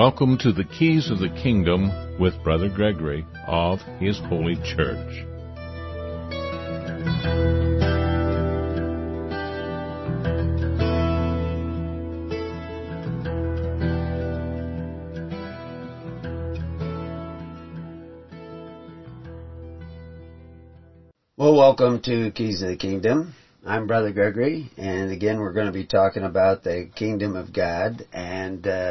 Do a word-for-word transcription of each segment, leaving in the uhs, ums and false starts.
Welcome to the Keys of the Kingdom with Brother Gregory of His Holy Church. Well, welcome to Keys of the Kingdom. I'm Brother Gregory, and again we're going to be talking about the Kingdom of God and uh,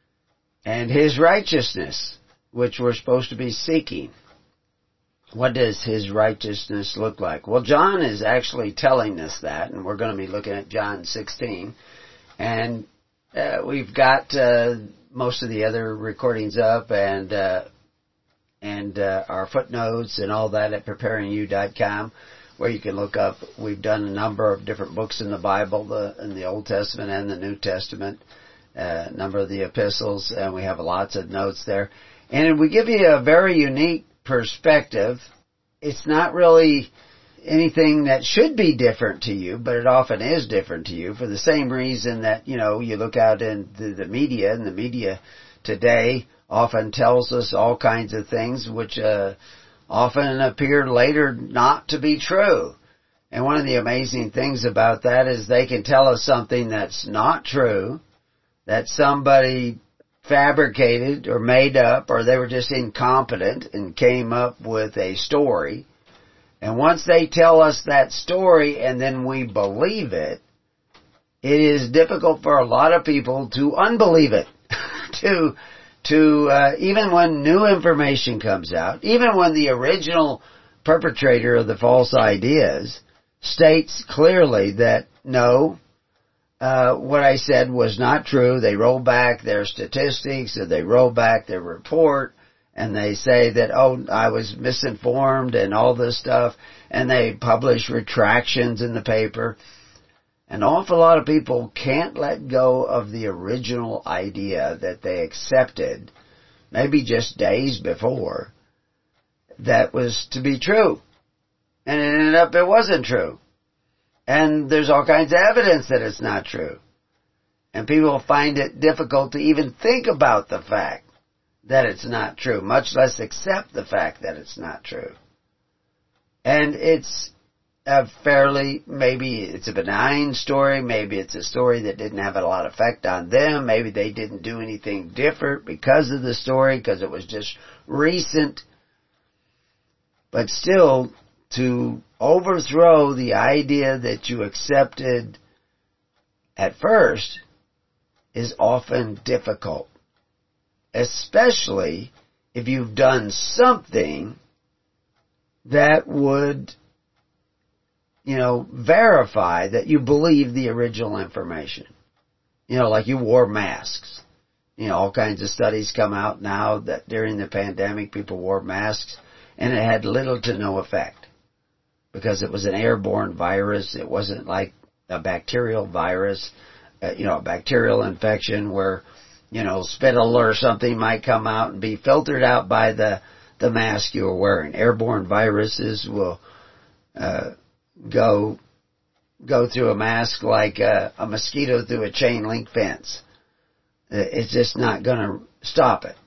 and His righteousness, which we're supposed to be seeking. What does His righteousness look like? Well, John is actually telling us that, and we're going to be looking at John sixteen. And uh, we've got uh, most of the other recordings up, and uh, and uh, our footnotes and all that at preparing you dot com, where you can look up. We've done a number of different books in the Bible, the, in the Old Testament and the New Testament, a uh, number of the epistles, and we have lots of notes there. And we give you a very unique perspective. It's not really anything that should be different to you, but it often is different to you for the same reason that, you know, you look out into the media, and the media today often tells us all kinds of things which uh, often appear later not to be true. And one of the amazing things about that is they can tell us something that's not true, that somebody fabricated or made up, or they were just incompetent and came up with a story. And once they tell us that story and then we believe it, it is difficult for a lot of people to unbelieve it, to to uh, even when new information comes out, even when the original perpetrator of the false ideas states clearly that, no, uh, what I said was not true. They roll back their statistics, or they roll back their report, and they say that, oh, I was misinformed and all this stuff, and they publish retractions in the paper. An awful lot of people can't let go of the original idea that they accepted, maybe just days before, that was to be true. And it ended up it wasn't true. And there's all kinds of evidence that it's not true. And people find it difficult to even think about the fact that it's not true, much less accept the fact that it's not true. And it's a fairly, maybe it's a benign story, maybe it's a story that didn't have a lot of effect on them, maybe they didn't do anything different because of the story, because it was just recent. But still, to overthrow the idea that you accepted at first is often difficult, especially if you've done something that would, you know, verify that you believe the original information. You know, like you wore masks. You know, all kinds of studies come out now that during the pandemic people wore masks, and it had little to no effect, because it was an airborne virus. It wasn't like a bacterial virus, uh, you know, a bacterial infection where, you know, spittle or something might come out and be filtered out by the, the mask you were wearing. Airborne viruses will uh go go through a mask like a, a mosquito through a chain link fence. It's just not going to stop it.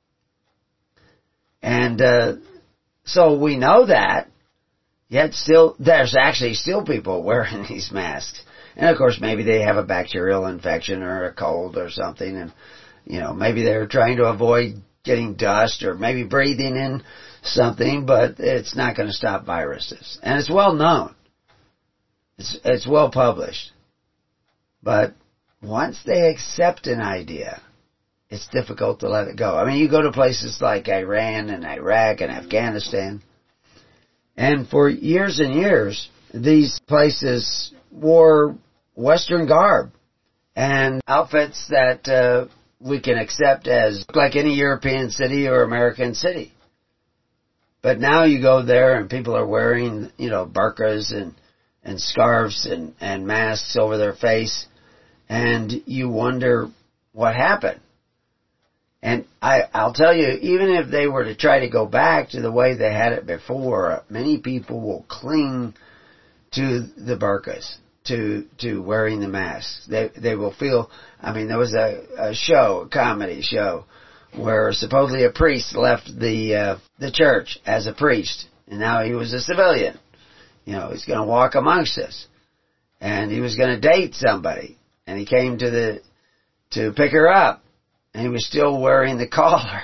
And uh, so we know that, yet still there's actually still people wearing these masks. And of course maybe they have a bacterial infection or a cold or something, and you know, maybe they're trying to avoid getting dust or maybe breathing in something, but it's not going to stop viruses. And it's well known. It's, it's well published. But once they accept an idea, it's difficult to let it go. I mean, you go to places like Iran and Iraq and Afghanistan, and for years and years, these places wore Western garb and outfits that uh, we can accept as like any European city or American city. But now you go there and people are wearing, you know, burqas and, and scarves and, and masks over their face, and you wonder what happened. And I, I'll tell you, even if they were to try to go back to the way they had it before, many people will cling to the burqas, to to wearing the masks. They they will feel, I mean, there was a, a show, a comedy show, where supposedly a priest left the uh, the church as a priest, and now he was a civilian. You know, he's going to walk amongst us, and he was going to date somebody, and he came to the to pick her up, and he was still wearing the collar,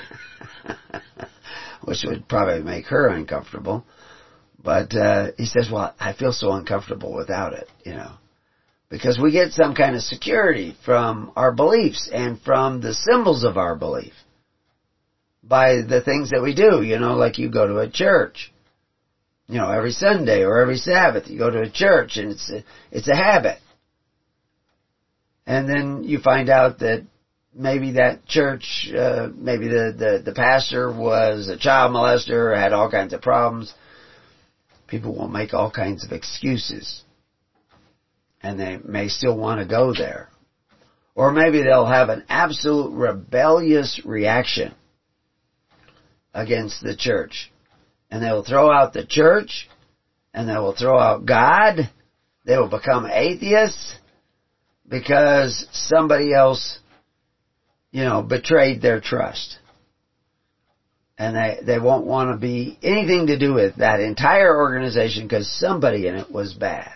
which would probably make her uncomfortable. But uh, he says, "Well, I feel so uncomfortable without it," you know. Because we get some kind of security from our beliefs and from the symbols of our belief by the things that we do. You know, like you go to a church, you know, every Sunday or every Sabbath, you go to a church and it's a, it's a habit. And then you find out that maybe that church, uh, maybe the, the, the pastor was a child molester or had all kinds of problems. People will make all kinds of excuses. And they may still want to go there. Or maybe they'll have an absolute rebellious reaction against the church. And they will throw out the church, and they will throw out God. They will become atheists because somebody else, you know, betrayed their trust. And they, they won't want to be anything to do with that entire organization because somebody in it was bad.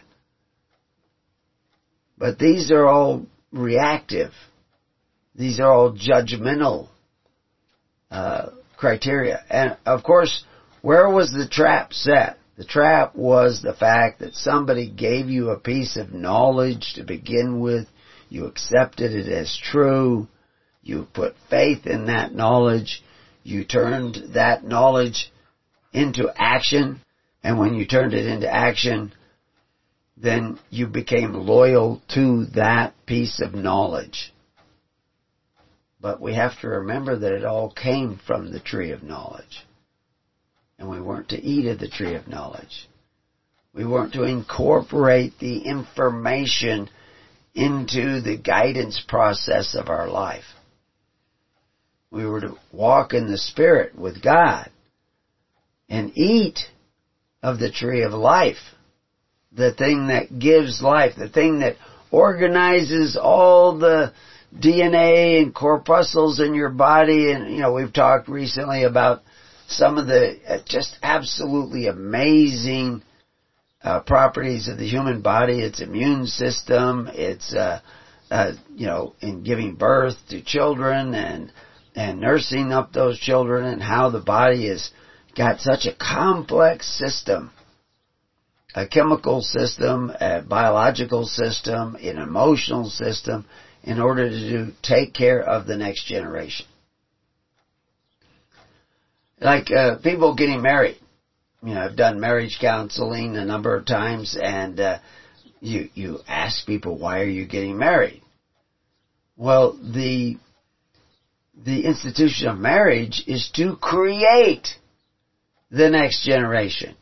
But these are all reactive. These are all judgmental uh, criteria. And, of course, where was the trap set? The trap was the fact that somebody gave you a piece of knowledge to begin with. You accepted it as true. You put faith in that knowledge. You turned that knowledge into action. And when you turned it into action, then you became loyal to that piece of knowledge. But we have to remember that it all came from the tree of knowledge. And we weren't to eat of the tree of knowledge. We weren't to incorporate the information into the guidance process of our life. We were to walk in the Spirit with God and eat of the tree of life. The thing that gives life, the thing that organizes all the D N A and corpuscles in your body. And, you know, we've talked recently about some of the just absolutely amazing uh, properties of the human body, its immune system, its, uh, uh, you know, in giving birth to children and, and nursing up those children, and how the body has got such a complex system. A chemical system, a biological system, an emotional system, in order to do, take care of the next generation. Like uh, people getting married. You know, I've done marriage counseling a number of times, and uh, you you ask people, why are you getting married? Well, the the institution of marriage is to create the next generation.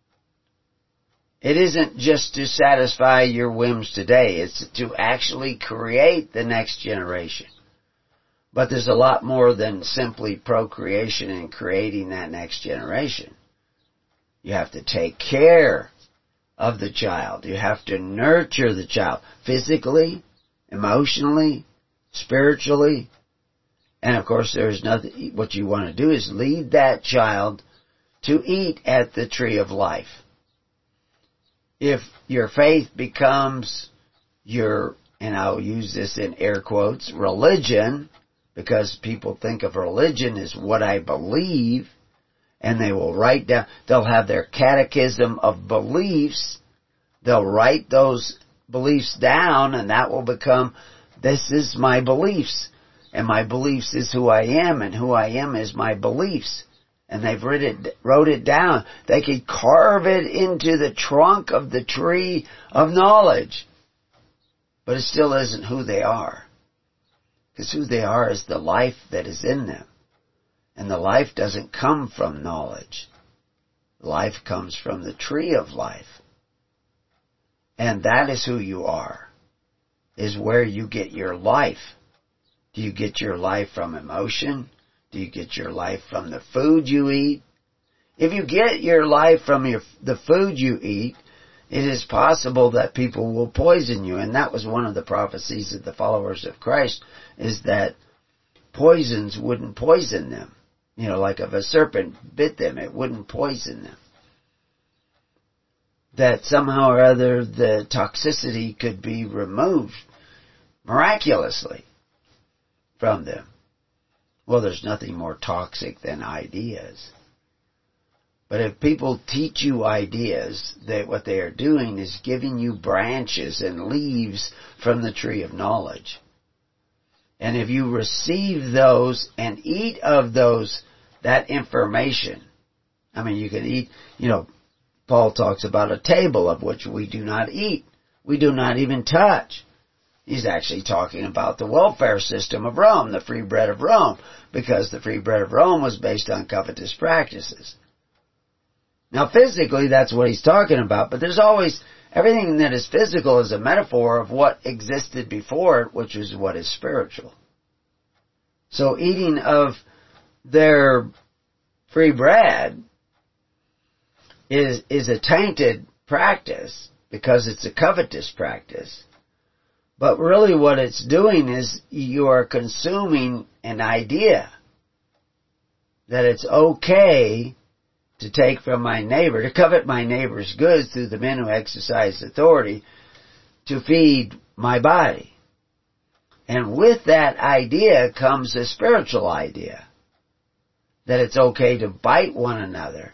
It isn't just to satisfy your whims today. It's to actually create the next generation. But there's a lot more than simply procreation and creating that next generation. You have to take care of the child. You have to nurture the child physically, emotionally, spiritually. And of course, there's nothing, what you want to do is lead that child to eat at the tree of life. If your faith becomes your, and I'll use this in air quotes, religion, because people think of religion as what I believe, and they will write down, they'll have their catechism of beliefs, they'll write those beliefs down, and that will become, this is my beliefs, and my beliefs is who I am, and who I am is my beliefs. And they've wrote it, wrote it down. They could carve it into the trunk of the tree of knowledge. But it still isn't who they are. Because who they are is the life that is in them. And the life doesn't come from knowledge. Life comes from the tree of life. And that is who you are. Is where you get your life. Do you get your life from emotion? Do you get your life from the food you eat? If you get your life from your, the food you eat, it is possible that people will poison you. And that was one of the prophecies of the followers of Christ, is that poisons wouldn't poison them. You know, like if a serpent bit them, it wouldn't poison them. That somehow or other the toxicity could be removed miraculously from them. Well, there's nothing more toxic than ideas. But if people teach you ideas, that what they are doing is giving you branches and leaves from the tree of knowledge. And if you receive those and eat of those, that information, I mean, you can eat, you know, Paul talks about a table of which we do not eat. We do not even touch. He's actually talking about the welfare system of Rome, the free bread of Rome, because the free bread of Rome was based on covetous practices. Now physically that's what he's talking about, but there's always, everything that is physical is a metaphor of what existed before it, which is what is spiritual. So eating of their free bread is, is a tainted practice because it's a covetous practice. But really what it's doing is you are consuming an idea that it's okay to take from my neighbor, to covet my neighbor's goods through the men who exercise authority to feed my body. And with that idea comes a spiritual idea that it's okay to bite one another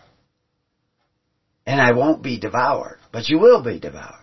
and I won't be devoured, but you will be devoured.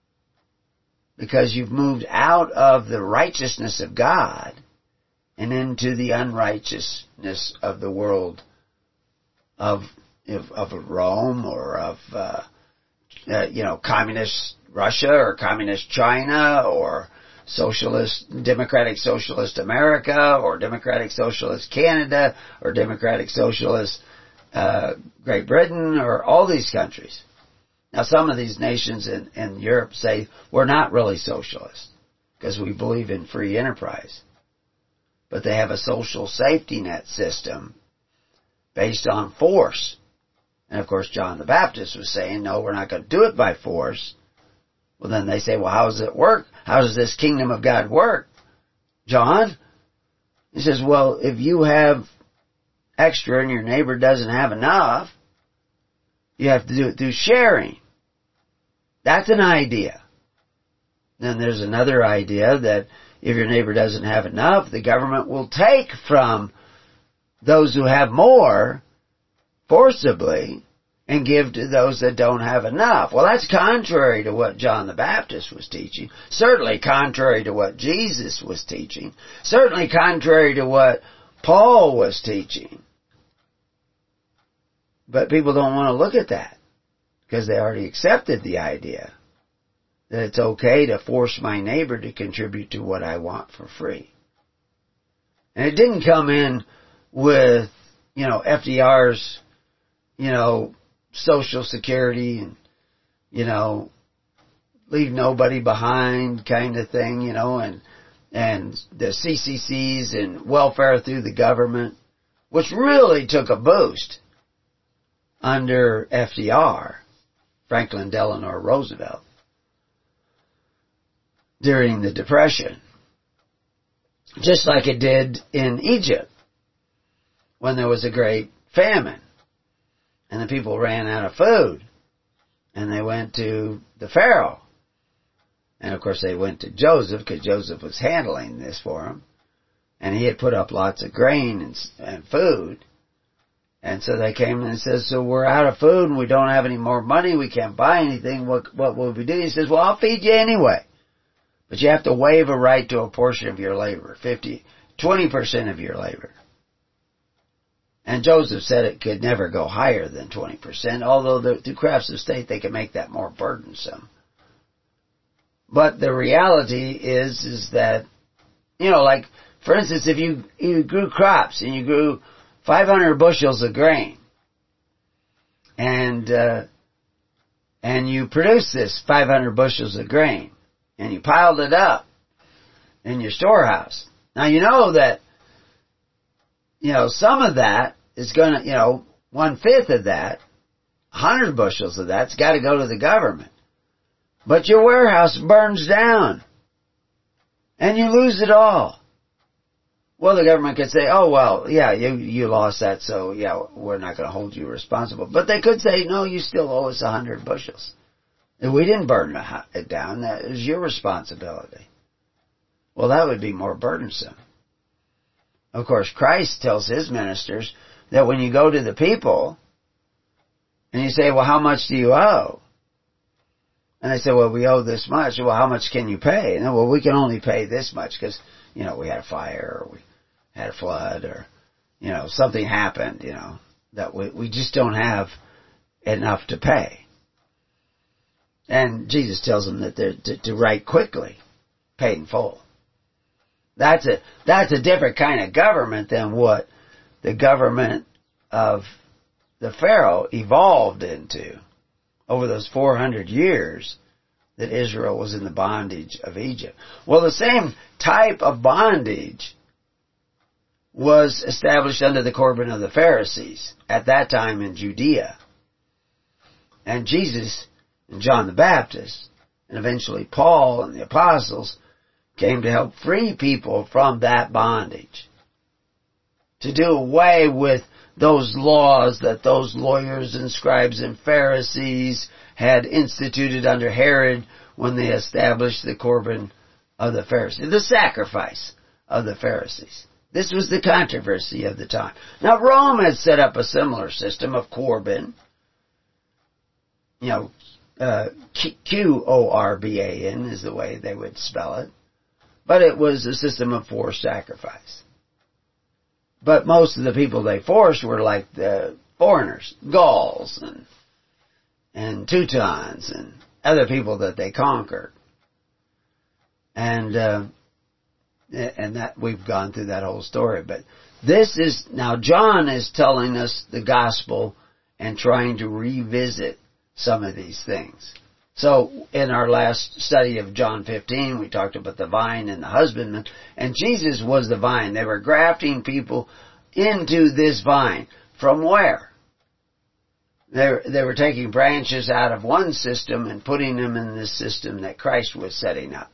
Because you've moved out of the righteousness of God and into the unrighteousness of the world of of, of Rome or of uh, uh, you know communist Russia or communist China or socialist democratic socialist America or democratic socialist Canada or democratic socialist uh, Great Britain or all these countries. Now some of these nations in, in Europe say we're not really socialist because we believe in free enterprise. But they have a social safety net system based on force. And of course John the Baptist was saying, no, we're not going to do it by force. Well then they say, well, how does it work? How does this kingdom of God work, John? He says, well, if you have extra and your neighbor doesn't have enough, you have to do it through sharing. That's an idea. Then there's another idea that if your neighbor doesn't have enough, the government will take from those who have more forcibly and give to those that don't have enough. Well, that's contrary to what John the Baptist was teaching. Certainly contrary to what Jesus was teaching. Certainly contrary to what Paul was teaching. But people don't want to look at that because they already accepted the idea that it's okay to force my neighbor to contribute to what I want for free. And it didn't come in with, you know, F D R's, you know, Social Security and, you know, leave nobody behind kind of thing, you know, and, and the C C Cs and welfare through the government, which really took a boost under F D R, Franklin Delano Roosevelt, during the Depression. Just like it did in Egypt when there was a great famine and the people ran out of food and they went to the Pharaoh. And of course they went to Joseph because Joseph was handling this for them. And he had put up lots of grain and, and food. And so they came and said, so we're out of food and we don't have any more money. We can't buy anything. What, what will we do? He says, well, I'll feed you anyway. But you have to waive a right to a portion of your labor, fifty, twenty percent of your labor. And Joseph said it could never go higher than twenty percent, although the, through crafts of state they can make that more burdensome. But the reality is, is that, you know, like, for instance, if you, you grew crops and you grew five hundred bushels of grain, and, uh, and you produced this five hundred bushels of grain, and you piled it up in your storehouse. Now you know that, you know, some of that is gonna, you know, one-fifth of that, one hundred bushels of that's got to go to the government. But your warehouse burns down, and you lose it all. Well, the government could say, oh, well, yeah, you, you lost that, so, yeah, we're not going to hold you responsible. But they could say, no, you still owe us a hundred bushels. And we didn't burn it down. That is your responsibility. Well, that would be more burdensome. Of course, Christ tells his ministers that when you go to the people and you say, well, how much do you owe? And they say, well, we owe this much. Well, how much can you pay? And then, well, we can only pay this much because, you know, we had a fire or we had a flood or, you know, something happened, you know, that we, we just don't have enough to pay. And Jesus tells them that they're to, to write quickly, pay in full. That's a, that's a different kind of government than what the government of the Pharaoh evolved into over those four hundred years that Israel was in the bondage of Egypt. Well, the same type of bondage was established under the Corban of the Pharisees at that time in Judea. And Jesus and John the Baptist, and eventually Paul and the apostles, came to help free people from that bondage. To do away with those laws that those lawyers and scribes and Pharisees had instituted under Herod when they established the Corban of the Pharisees, the sacrifice of the Pharisees. This was the controversy of the time. Now, Rome had set up a similar system of Corban, you know, uh, Q O R B A N is the way they would spell it, but it was a system of forced sacrifice. But most of the people they forced were like the foreigners, Gauls and and Teutons and other people that they conquered. And uh, and that we've gone through that whole story. But this is, now John is telling us the gospel and trying to revisit some of these things. So in our last study of John fifteen, we talked about the vine and the husbandman, and Jesus was the vine. They were grafting people into this vine. From where? They, they were taking branches out of one system and putting them in this system that Christ was setting up.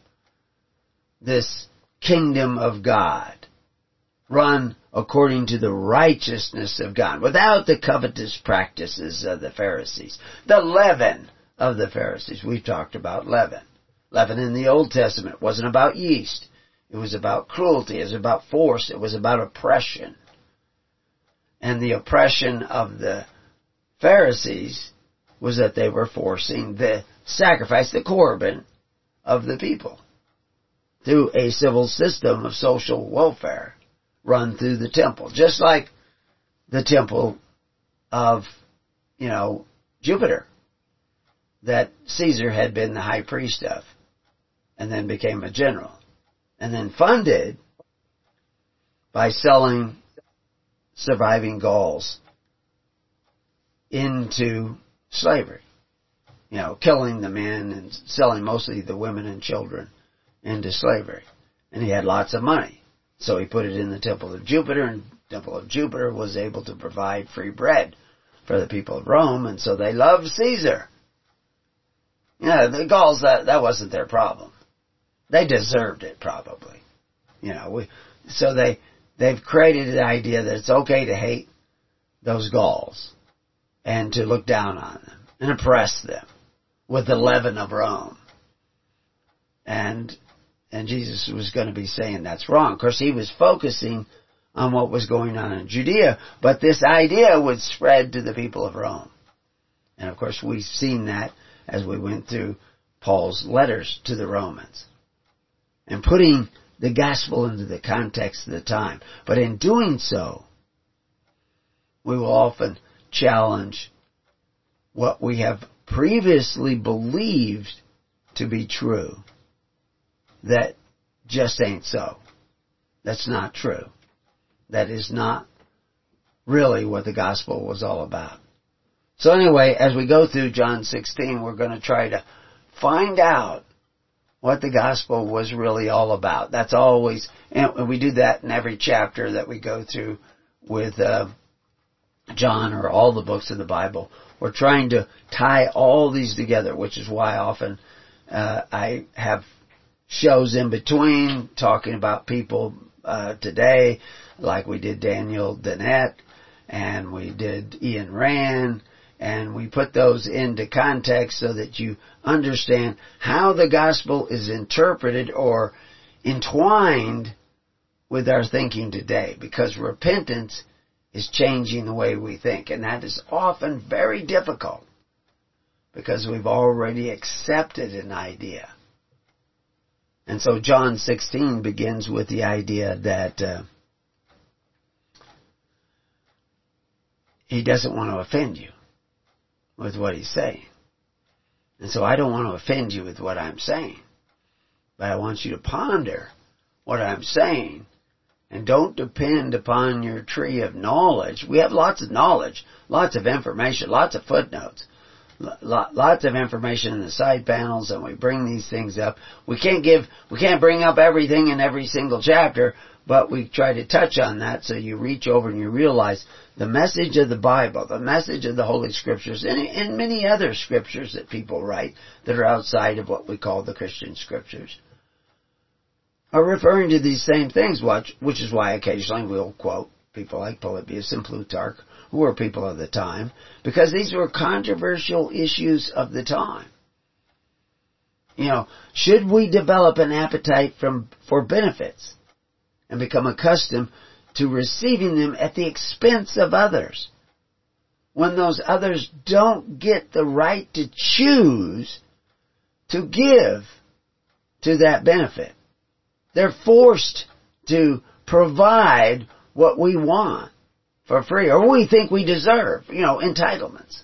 This kingdom of God, run according to the righteousness of God, without the covetous practices of the Pharisees. The leaven of the Pharisees. We've talked about leaven. Leaven in the Old Testament wasn't about yeast. It was about cruelty. It was about force. It was about oppression. And the oppression of the Pharisees was that they were forcing the sacrifice, the Corban, of the people through a civil system of social welfare run through the temple. Just like the temple of, you know, Jupiter, that Caesar had been the high priest of, and then became a general, and then funded by selling surviving Gauls into slavery. You know, killing the men and selling mostly the women and children into slavery. And he had lots of money. So he put it in the temple of Jupiter, and the temple of Jupiter was able to provide free bread for the people of Rome, and so they loved Caesar. You know, the Gauls, that, that wasn't their problem. They deserved it, probably. You know, we, so they, they've created the idea that it's okay to hate those Gauls and to look down on them and oppress them with the leaven of Rome. And, and Jesus was going to be saying that's wrong. Of course, he was focusing on what was going on in Judea, but this idea would spread to the people of Rome. And of course, we've seen that as we went through Paul's letters to the Romans, and putting the gospel into the context of the time. But in doing so, we will often challenge what we have previously believed to be true. That just ain't so. That's not true. That is not really what the gospel was all about. So anyway, as we go through John sixteen, we're going to try to find out what the gospel was really all about. That's always, and we do that in every chapter that we go through with uh, John or all the books of the Bible. We're trying to tie all these together, which is why often uh, I have shows in between talking about people uh, today, like we did Daniel Dennett, and we did Ian Rand, and we put those into context so that you understand how the gospel is interpreted or entwined with our thinking today, because repentance is changing the way we think, and that is often very difficult because we've already accepted an idea. And so John sixteen begins with the idea that uh, he doesn't want to offend you with what he's saying. And so I don't want to offend you with what I'm saying, but I want you to ponder what I'm saying, and don't depend upon your tree of knowledge. We have lots of knowledge, lots of information, lots of footnotes, lots of information in the side panels, and we bring these things up. We can't give, we can't bring up everything in every single chapter, but we try to touch on that so you reach over and you realize the message of the Bible, the message of the Holy Scriptures, and, and many other scriptures that people write that are outside of what we call the Christian Scriptures, are referring to these same things, which is why occasionally we'll quote people like Polybius and Plutarch, who were people of the time, because these were controversial issues of the time. You know, should we develop an appetite from, for benefits and become accustomed to receiving them at the expense of others, when those others don't get the right to choose to give to that benefit? They're forced to provide what we want for free, or we think we deserve, you know, entitlements.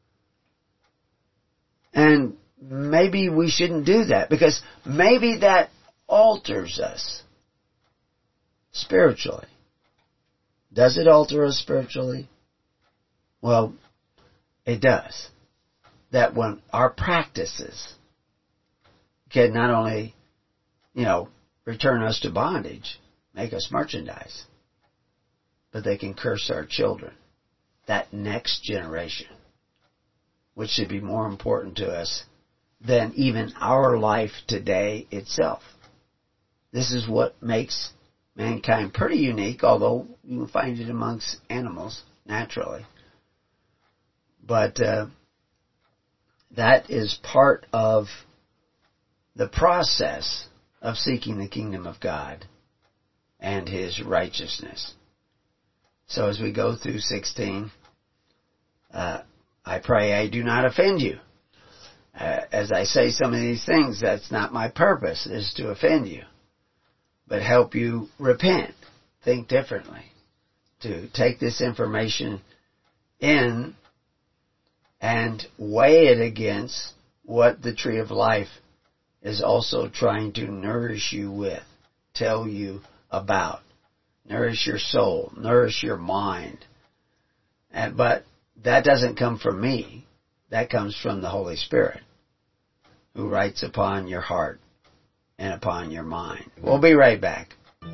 And maybe we shouldn't do that, because maybe that alters us spiritually. Does it alter us spiritually? Well, it does. That when our practices can not only, you know, return us to bondage, make us merchandise, but they can curse our children, that next generation, which should be more important to us than even our life today itself. This is what makes mankind pretty unique, although you can find it amongst animals naturally. But uh, that is part of the process of seeking the kingdom of God and His righteousness. So as we go through sixteen, uh, I pray I do not offend you. Uh, as I say some of these things, that's not my purpose, is to offend you, but help you repent, think differently, to take this information in and weigh it against what the tree of life is also trying to nourish you with, tell you about, nourish your soul, nourish your mind. And, but that doesn't come from me. That comes from the Holy Spirit, who writes upon your heart and upon your mind. We'll be right back.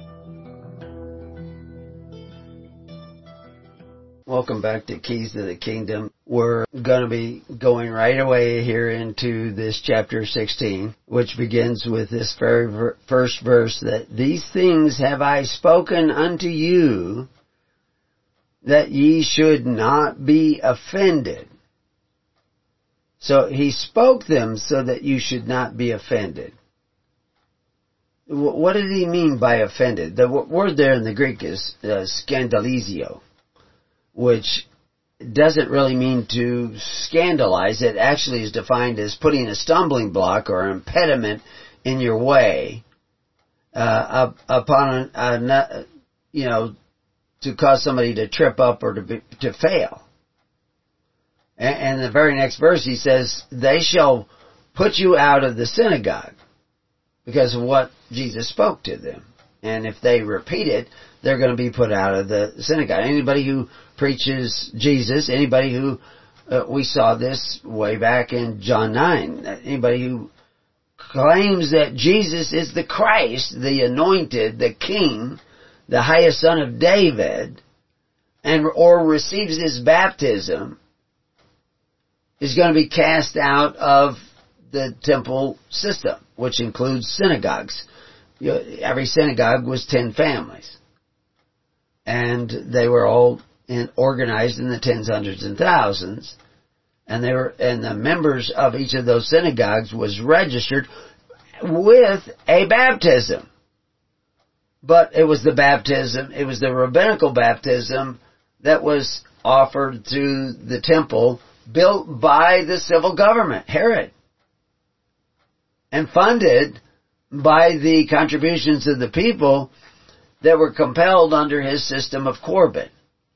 Welcome back to Keys to the Kingdom. We're going to be going right away here into this chapter sixteen, which begins with this very ver- first verse, that these things have I spoken unto you, that ye should not be offended. So he spoke them so that you should not be offended. What did he mean by offended? The word there in the Greek is uh, scandalizio, which doesn't really mean to scandalize. It actually is defined as putting a stumbling block or an impediment in your way uh, upon, a, a, you know, to cause somebody to trip up or to be, to fail. And, and the very next verse he says, they shall put you out of the synagogue, because of what Jesus spoke to them. And if they repeat it, they're going to be put out of the synagogue. Anybody who preaches Jesus, anybody who, uh, we saw this way back in John nine, anybody who claims that Jesus is the Christ, the anointed, the King, the highest son of David, and or receives his baptism, is going to be cast out of the temple system, which includes synagogues. you know, every synagogue was ten families. And they were all in, organized in the tens, hundreds, and thousands. And they were, and the members of each of those synagogues was registered with a baptism. But it was the baptism, it was the rabbinical baptism that was offered through the temple built by the civil government, Herod, and funded by the contributions of the people that were compelled under his system of Corban.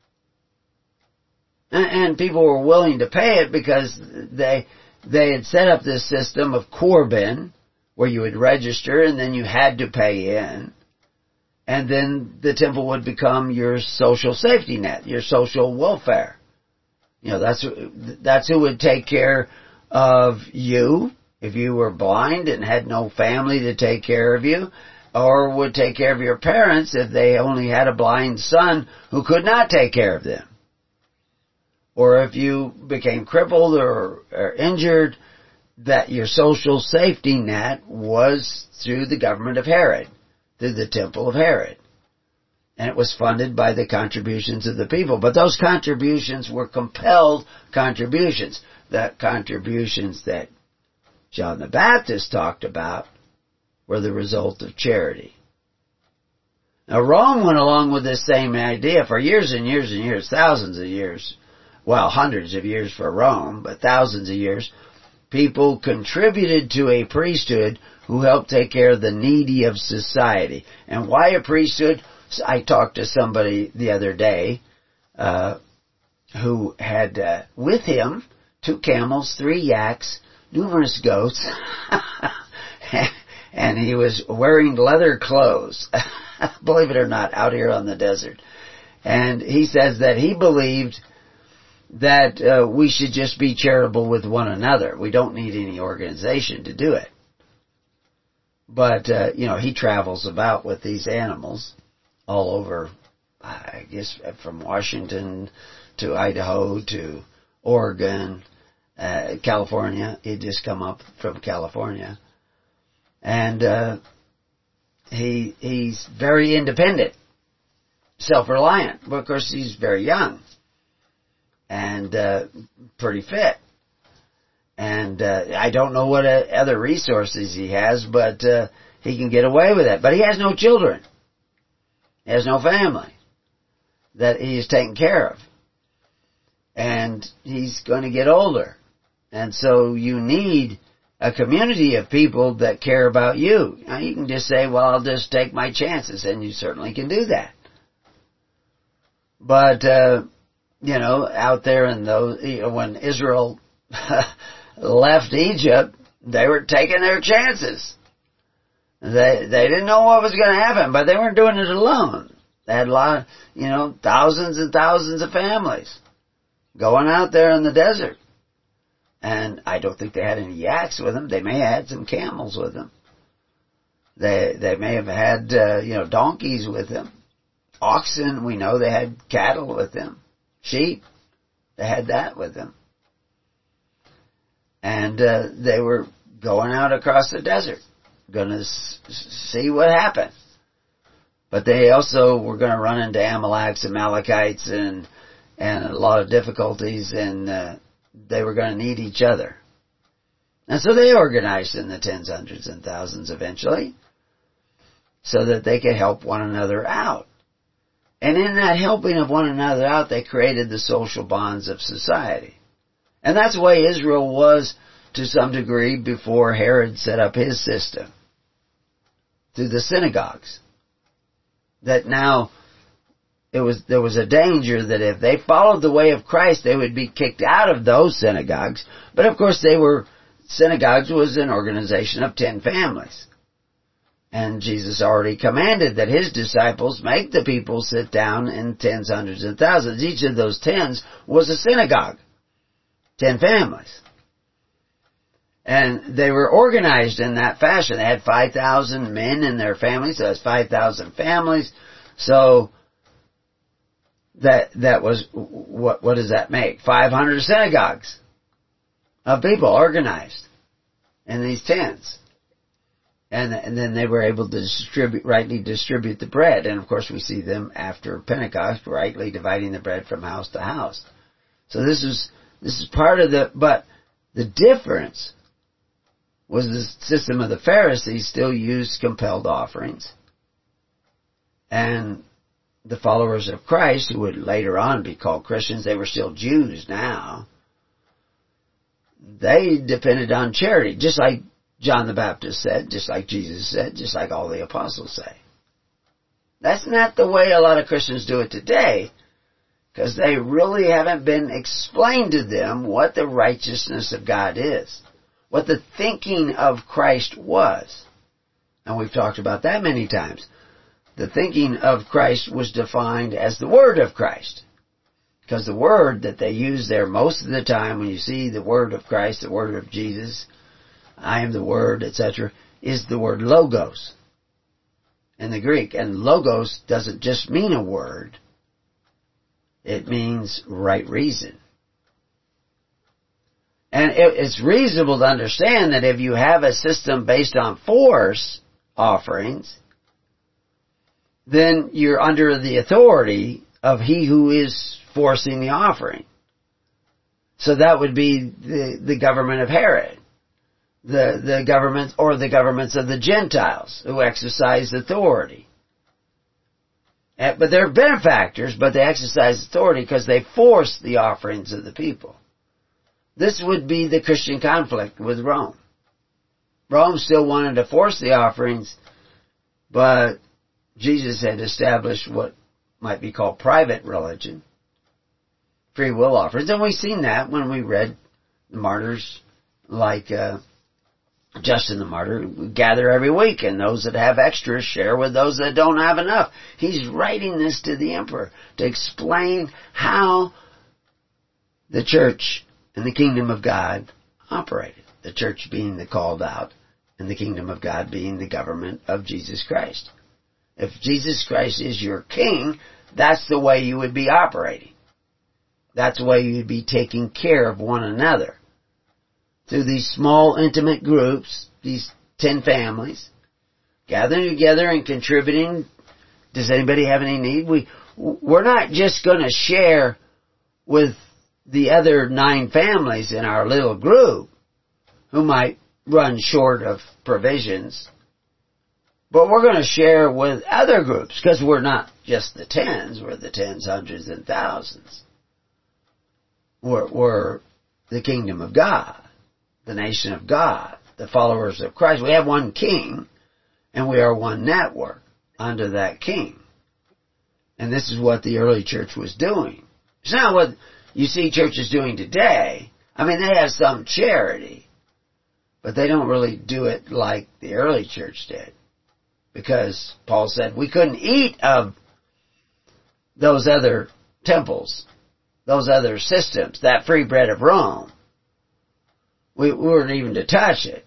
And people were willing to pay it because they they had set up this system of Corban where you would register and then you had to pay in. And then the temple would become your social safety net, your social welfare. You know, that's that's who would take care of you if you were blind and had no family to take care of you, or would take care of your parents if they only had a blind son who could not take care of them. Or if you became crippled or, or injured, that your social safety net was through the government of Herod, through the temple of Herod. And it was funded by the contributions of the people. But those contributions were compelled contributions. The contributions that John the Baptist talked about were the result of charity. Now Rome went along with this same idea for years and years and years, thousands of years. Well, hundreds of years for Rome, but thousands of years. People contributed to a priesthood who helped take care of the needy of society. And why a priesthood? I talked to somebody the other day uh, who had uh, with him two camels, three yaks, numerous goats, and he was wearing leather clothes, believe it or not, out here on the desert. And he says that he believed that uh, we should just be charitable with one another. We don't need any organization to do it. But, uh, you know, he travels about with these animals all over, I guess, from Washington to Idaho to Oregon, uh, California. He'd just come up from California. And uh, he he's very independent, self-reliant. Well, of course, he's very young and uh, pretty fit. And uh, I don't know what uh, other resources he has, but uh, he can get away with it. But he has no children. He has no family that he's taken care of. And he's going to get older. And so you need a community of people that care about you. Now you can just say, well, I'll just take my chances, and you certainly can do that. But, uh, you know, out there in those, you know, when Israel left Egypt, they were taking their chances. They they didn't know what was going to happen, but they weren't doing it alone. They had a lot of, you know, thousands and thousands of families going out there in the desert. And I don't think they had any yaks with them. They may have had some camels with them. They they may have had, uh, you know, donkeys with them. Oxen, we know they had cattle with them. Sheep, they had that with them. And uh, they were going out across the desert, going to s- see what happened. But they also were going to run into Amalekites, Amalekites, and and a lot of difficulties, and uh, they were going to need each other. And so they organized in the tens, hundreds, and thousands eventually, so that they could help one another out. And in that helping of one another out, they created the social bonds of society. And that's the way Israel was to some degree before Herod set up his system, through the synagogues. That now it was there was a danger that if they followed the way of Christ, they would be kicked out of those synagogues. But of course, they were synagogues was an organization of ten families. And Jesus already commanded that his disciples make the people sit down in tens, hundreds, and thousands. Each of those tens was a synagogue. Ten families. And they were organized in that fashion. They had five thousand men in their families. So that's five thousand families. So that that was, what what does that make? five hundred synagogues of people organized in these tents. And, and then they were able to distribute, rightly distribute the bread. And of course we see them after Pentecost rightly dividing the bread from house to house. So this is, this is part of the, but the difference was the system of the Pharisees still used compelled offerings. And the followers of Christ, who would later on be called Christians, they were still Jews now, they depended on charity, just like John the Baptist said, just like Jesus said, just like all the apostles say. That's not the way a lot of Christians do it today, because they really haven't been explained to them what the righteousness of God is, what the thinking of Christ was. And we've talked about that many times. The thinking of Christ was defined as the Word of Christ. Because the word that they use there most of the time, when you see the Word of Christ, the Word of Jesus, I am the Word, et cetera, is the word logos in the Greek. And logos doesn't just mean a word. It means right reason. And it's reasonable to understand that if you have a system based on force offerings, then you're under the authority of he who is forcing the offering. So that would be the, the government of Herod, the, the government, or the governments of the Gentiles who exercise authority. And, but they're benefactors, but they exercise authority because they force the offerings of the people. This would be the Christian conflict with Rome. Rome still wanted to force the offerings, but Jesus had established what might be called private religion, free will offerings. And we've seen that when we read the martyrs like uh, Justin the Martyr, gather every week, and those that have extras share with those that don't have enough. He's writing this to the emperor to explain how the church and the kingdom of God operated. The church being the called out, and the kingdom of God being the government of Jesus Christ. If Jesus Christ is your king, that's the way you would be operating. That's the way you'd be taking care of one another. Through these small, intimate groups, these ten families, gathering together and contributing. Does anybody have any need? We, we're not just going to share with the other nine families in our little group who might run short of provisions, but we're going to share with other groups, because we're not just the tens, we're the tens, hundreds, and thousands. We're, we're the kingdom of God, the nation of God, the followers of Christ. We have one king, and we are one network under that king. And this is what the early church was doing. It's not what you see churches doing today. I mean, they have some charity, but they don't really do it like the early church did. Because Paul said we couldn't eat of those other temples, those other systems, that free bread of Rome. We, we weren't even to touch it,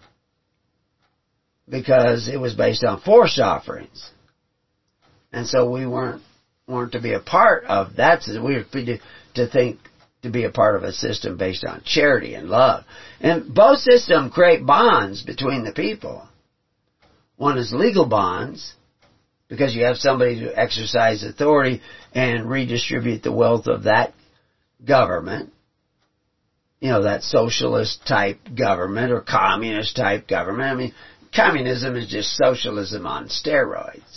because it was based on forced offerings. And so we weren't weren't to be a part of that. We were to, to think to be a part of a system based on charity and love. And both systems create bonds between the people. One is legal bonds, because you have somebody to exercise authority and redistribute the wealth of that government. You know, that socialist type government or communist type government. I mean, communism is just socialism on steroids.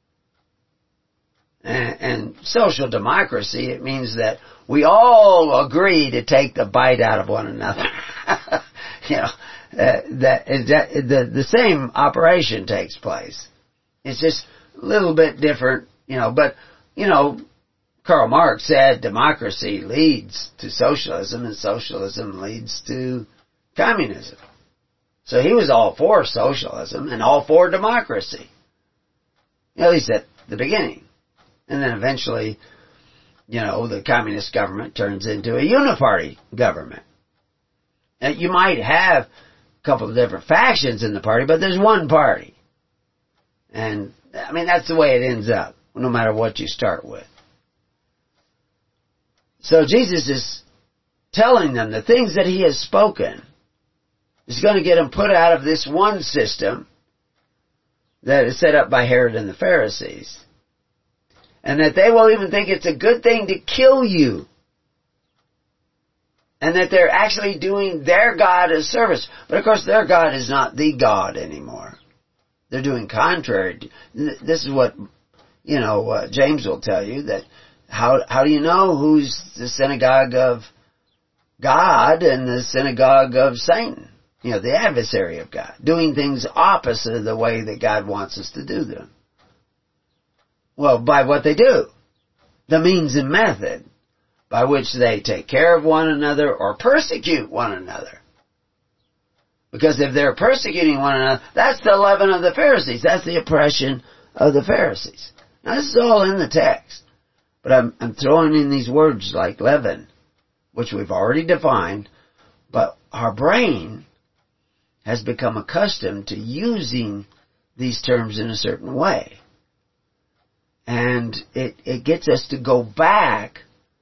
And, and social democracy, it means that we all agree to take the bite out of one another. You know, uh, that, that the the same operation takes place. It's just a little bit different, you know. But you know, Karl Marx said democracy leads to socialism, and socialism leads to communism. So he was all for socialism and all for democracy, at least at the beginning. And then eventually, you know, the communist government turns into a uniparty government. Now, you might have a couple of different factions in the party, but there's one party. And, I mean, that's the way it ends up, no matter what you start with. So Jesus is telling them the things that he has spoken is going to get them put out of this one system that is set up by Herod and the Pharisees. And that they will even think it's a good thing to kill you. And that they're actually doing their God a service. But of course their God is not the God anymore. They're doing contrary. This is what, you know, uh, James will tell you, that how how do you know who's the synagogue of God and the synagogue of Satan? You know, the adversary of God. Doing things opposite of the way that God wants us to do them. Well, by what they do. The means and method by which they take care of one another or persecute one another. Because if they're persecuting one another, that's the leaven of the Pharisees. That's the oppression of the Pharisees. Now this is all in the text. But I'm, I'm throwing in these words like leaven, which we've already defined. But our brain has become accustomed to using these terms in a certain way. And it, it gets us to go back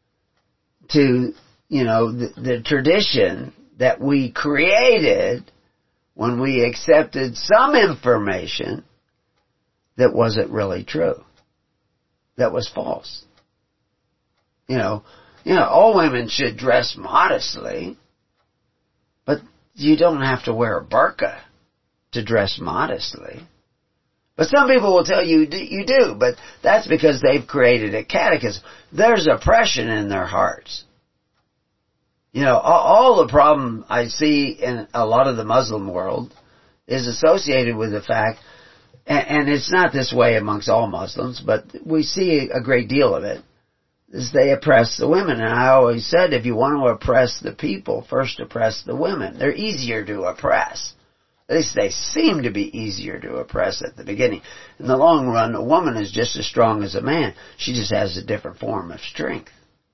to, you know, the, the tradition that we created when we accepted some information that wasn't really true. That was false. You know, you know, all women should dress modestly, but you don't have to wear a burqa to dress modestly. But some people will tell you you do, but that's because they've created a catechism. There's oppression in their hearts. You know, all the problem I see in a lot of the Muslim world is associated with the fact, and it's not this way amongst all Muslims, but we see a great deal of it, is they oppress the women. And I always said, if you want to oppress the people, first oppress the women. They're easier to oppress. At least they seem to be easier to oppress at the beginning. In the long run, a woman is just as strong as a man. She just has a different form of strength.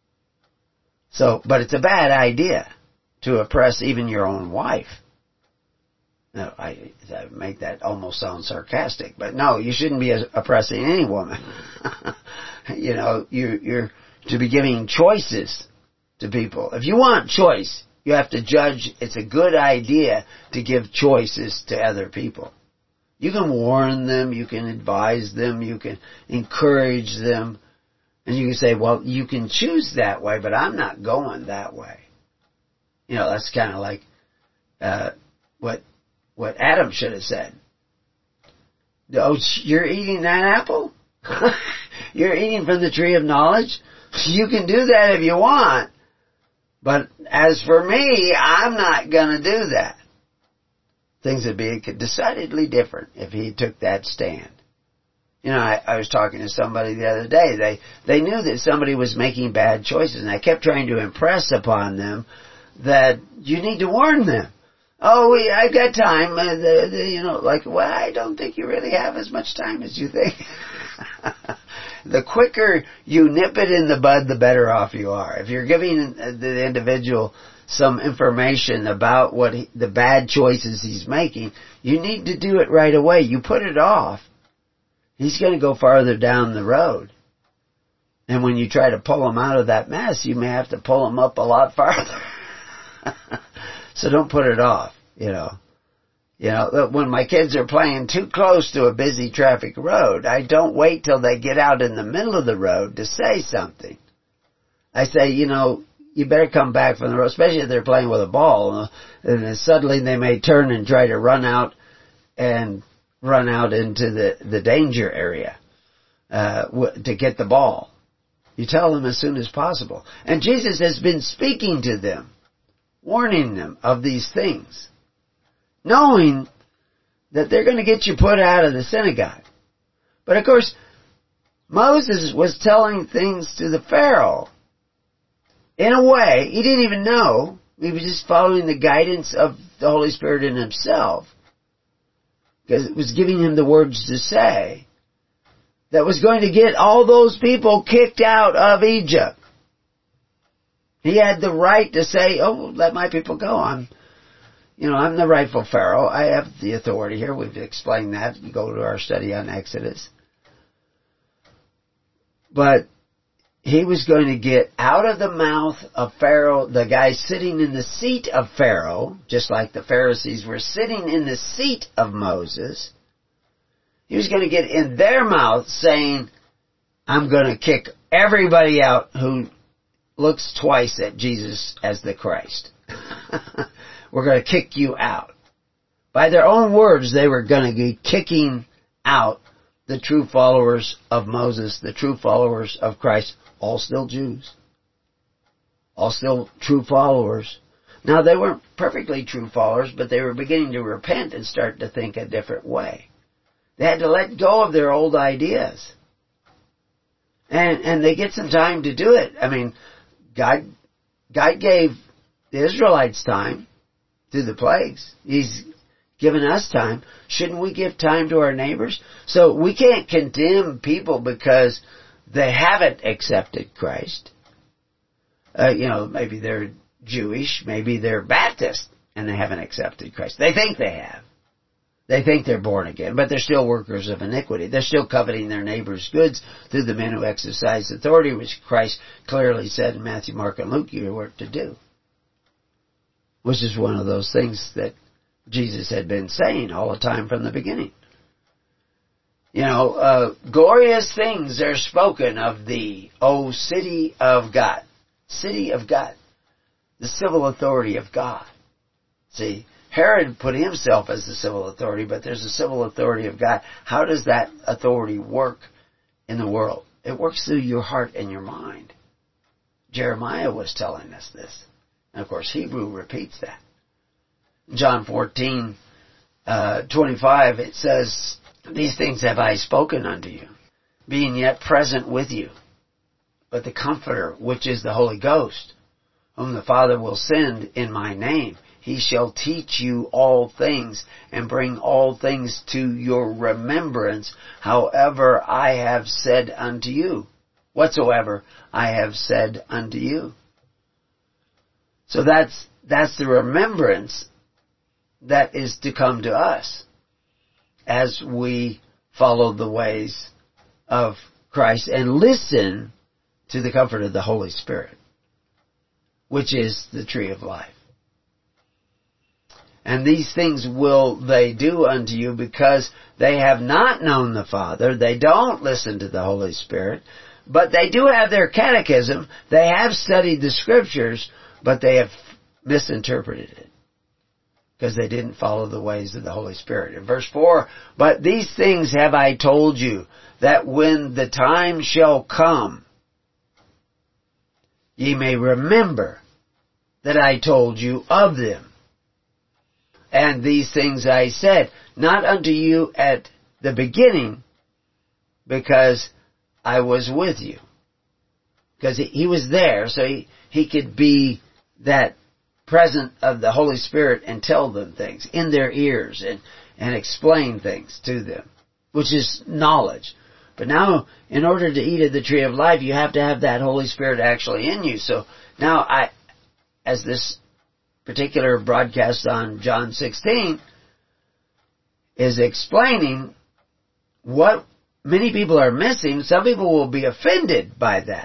So, but it's a bad idea to oppress even your own wife. No, I, I make that almost sound sarcastic, but no, you shouldn't be oppressing any woman. You know, you, you're to be giving choices to people. If you want choice, you have to judge it's a good idea to give choices to other people. You can warn them, you can advise them, you can encourage them, and you can say, well, you can choose that way, but I'm not going that way. You know, that's kind of like uh, what what Adam should have said. Oh, you're eating that apple? You're eating from the tree of knowledge? You can do that if you want. But as for me, I'm not going to do that. Things would be decidedly different if he took that stand. You know, I, I was talking to somebody the other day. They they knew that somebody was making bad choices, and I kept trying to impress upon them that you need to warn them. Oh, we, I've got time. Uh, the, the, you know, like, well, I don't think you really have as much time as you think. The quicker you nip it in the bud, the better off you are. If you're giving the individual some information about what he, the bad choices he's making, you need to do it right away. You put it off, he's going to go farther down the road. And when you try to pull him out of that mess, you may have to pull him up a lot farther. So don't put it off, you know. You know, when my kids are playing too close to a busy traffic road, I don't wait till they get out in the middle of the road to say something. I say, you know, you better come back from the road, especially if they're playing with a ball, and then suddenly they may turn and try to run out and run out into the, the danger area uh, to get the ball. You tell them as soon as possible. And Jesus has been speaking to them, warning them of these things, knowing that they're going to get you put out of the synagogue. But of course, Moses was telling things to the Pharaoh. In a way, he didn't even know. He was just following the guidance of the Holy Spirit in himself, because it was giving him the words to say that was going to get all those people kicked out of Egypt. He had the right to say, oh, let my people go. I'm, you know, I'm the rightful Pharaoh. I have the authority here. We've explained that. You go to our study on Exodus. But he was going to get out of the mouth of Pharaoh, the guy sitting in the seat of Pharaoh, just like the Pharisees were sitting in the seat of Moses. He was going to get in their mouth saying, I'm going to kick everybody out who looks twice at Jesus as the Christ. We're going to kick you out. By their own words, they were going to be kicking out the true followers of Moses, the true followers of Christ, all still Jews, all still true followers. Now, they weren't perfectly true followers, but they were beginning to repent and start to think a different way. They had to let go of their old ideas. And and they get some time to do it. I mean, God, God gave the Israelites time through the plagues. He's given us time. Shouldn't we give time to our neighbors? So we can't condemn people because they haven't accepted Christ. Uh, you know, maybe they're Jewish, maybe they're Baptist, and they haven't accepted Christ. They think they have. They think they're born again, but they're still workers of iniquity. They're still coveting their neighbor's goods through the men who exercise authority, which Christ clearly said in Matthew, Mark, and Luke you were to do. Which is one of those things that Jesus had been saying all the time from the beginning. You know, uh, glorious things are spoken of thee, O city of God. City of God. The civil authority of God. See, Herod put himself as the civil authority, but there's a civil authority of God. How does that authority work in the world? It works through your heart and your mind. Jeremiah was telling us this. And of course, Hebrew repeats that. John fourteen, uh, twenty-five, it says, these things have I spoken unto you, being yet present with you. But the Comforter, which is the Holy Ghost, whom the Father will send in my name, He shall teach you all things and bring all things to your remembrance, however I have said unto you. Whatsoever I have said unto you. So that's, that's the remembrance that is to come to us as we follow the ways of Christ and listen to the comfort of the Holy Spirit, which is the tree of life. And these things will they do unto you because they have not known the Father. They don't listen to the Holy Spirit. But they do have their catechism. They have studied the Scriptures, but they have misinterpreted it because they didn't follow the ways of the Holy Spirit. In verse four, but these things have I told you, that when the time shall come, ye may remember that I told you of them. And these things I said, not unto you at the beginning, because I was with you. Because he, he was there, so he, he could be that present of the Holy Spirit and tell them things in their ears and, and explain things to them, which is knowledge. But now, in order to eat of the tree of life, you have to have that Holy Spirit actually in you. So now I, as this particular broadcast on John sixteen is explaining what many people are missing. Some people will be offended by that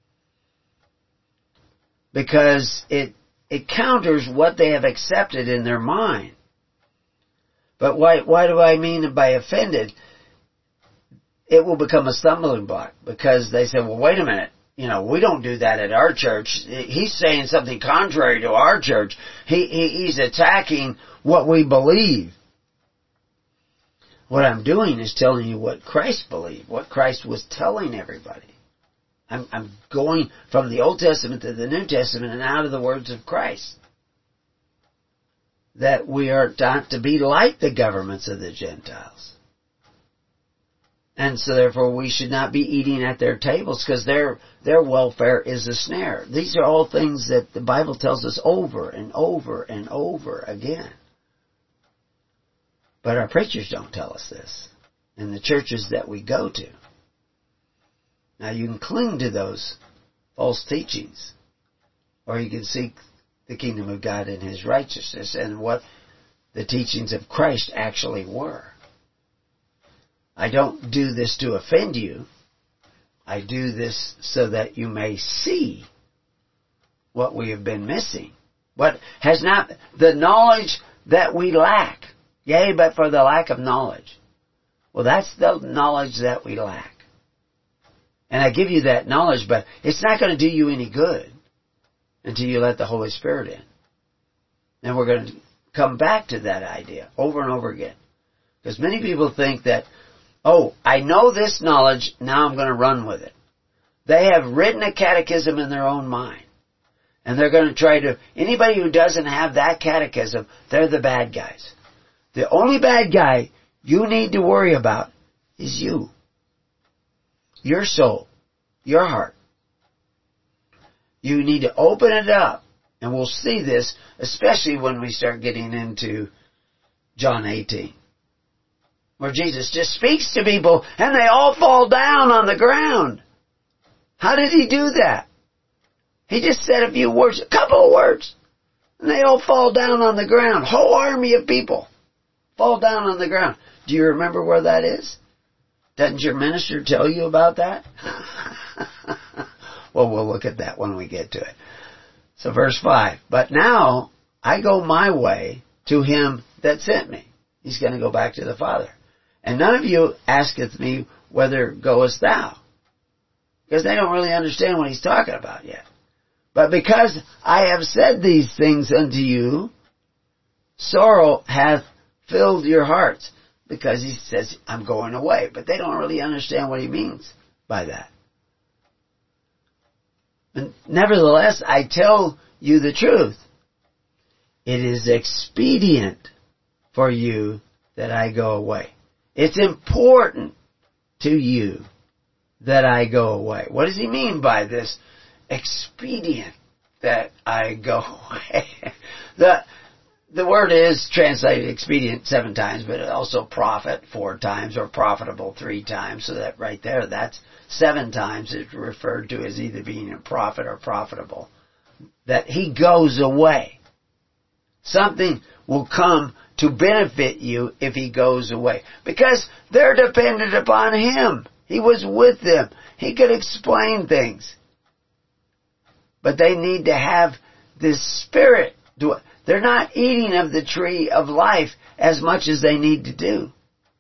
because it it counters what they have accepted in their mind. But why why do I mean by offended? It will become a stumbling block because they say, well, wait a minute. You know, we don't do that at our church. He's saying something contrary to our church. He, he he's attacking what we believe. What I'm doing is telling you what Christ believed, what Christ was telling everybody. I'm, I'm going from the Old Testament to the New Testament and out of the words of Christ. That we are not to be like the governments of the Gentiles. And so therefore we should not be eating at their tables because their their welfare is a snare. These are all things that the Bible tells us over and over and over again. But our preachers don't tell us this in the churches that we go to. Now you can cling to those false teachings, or you can seek the kingdom of God and His righteousness and what the teachings of Christ actually were. I don't do this to offend you. I do this so that you may see what we have been missing. What has not, the knowledge that we lack. Yea, but for the lack of knowledge. Well, that's the knowledge that we lack. And I give you that knowledge, but it's not going to do you any good until you let the Holy Spirit in. And we're going to come back to that idea over and over again. Because many people think that, oh, I know this knowledge, now I'm going to run with it. They have written a catechism in their own mind. And they're going to try to, anybody who doesn't have that catechism, they're the bad guys. The only bad guy you need to worry about is you. Your soul. Your heart. You need to open it up. And we'll see this, especially when we start getting into John eighteen. Where Jesus just speaks to people and they all fall down on the ground. How did he do that? He just said a few words, a couple of words, and they all fall down on the ground. Whole army of people fall down on the ground. Do you remember where that is? Doesn't your minister tell you about that? Well, we'll look at that when we get to it. So verse five, but now I go my way to him that sent me. He's going to go back to the Father. And none of you asketh me, whither goest thou? Because they don't really understand what he's talking about yet. But because I have said these things unto you, sorrow hath filled your hearts. Because he says, I'm going away. But they don't really understand what he means by that. And nevertheless, I tell you the truth. It is expedient for you that I go away. It's important to you that I go away. What does he mean by this? Expedient that I go away. the The word is translated expedient seven times, but also profit four times, or profitable three times. So that right there, that's seven times it's referred to as either being a profit or profitable. That he goes away. Something will come to benefit you if he goes away. Because they're dependent upon him. He was with them. He could explain things. But they need to have this Spirit. They're not eating of the tree of life as much as they need to do.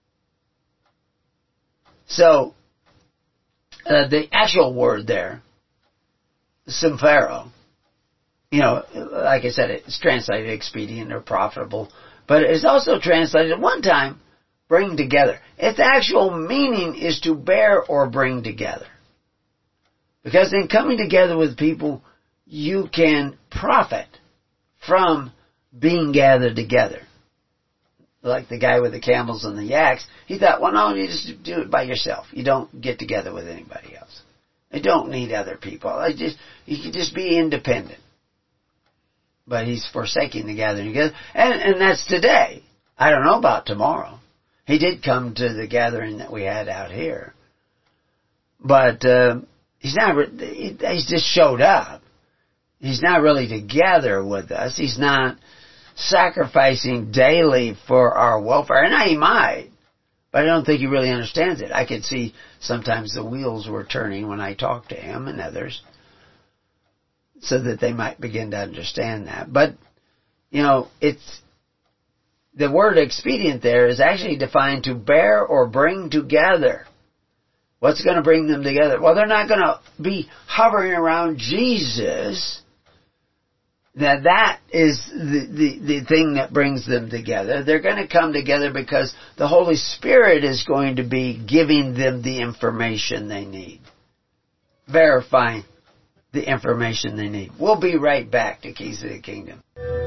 So, uh, the actual word there, symphero, you know, like I said, it's translated expedient or profitable, but it's also translated one time, bring together. Its actual meaning is to bear or bring together. Because in coming together with people, you can profit from being gathered together. Like the guy with the camels and the yaks, he thought, well, no, you just do it by yourself. You don't get together with anybody else. You don't need other people. I just, you can just be independent. But he's forsaking the gathering together. And, and that's today. I don't know about tomorrow. He did come to the gathering that we had out here. But uh, he's not. He's just showed up. He's not really together with us. He's not sacrificing daily for our welfare. And he might, but I don't think he really understands it. I could see sometimes the wheels were turning when I talked to him and others, so that they might begin to understand that. But, you know, it's, the word expedient there is actually defined to bear or bring together. What's going to bring them together? Well, they're not going to be hovering around Jesus. Now that is the, the, the thing that brings them together. They're going to come together because the Holy Spirit is going to be giving them the information they need. Verifying the information they need. We'll be right back to Keys of the Kingdom.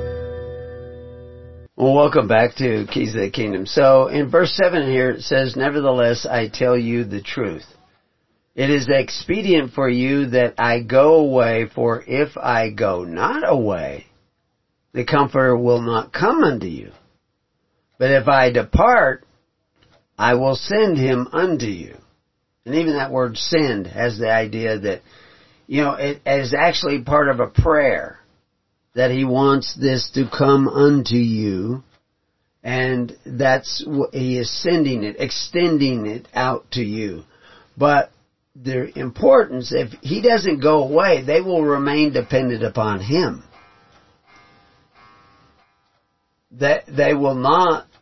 Well, welcome back to Keys of the Kingdom. So in verse seven here it says, nevertheless I tell you the truth. It is expedient for you that I go away, for if I go not away, the Comforter will not come unto you. But if I depart, I will send him unto you. And even that word send has the idea that, you know, it is actually part of a prayer that he wants this to come unto you. And that's what he is sending it, extending it out to you. But the importance, if he doesn't go away, they will remain dependent upon him. That they will not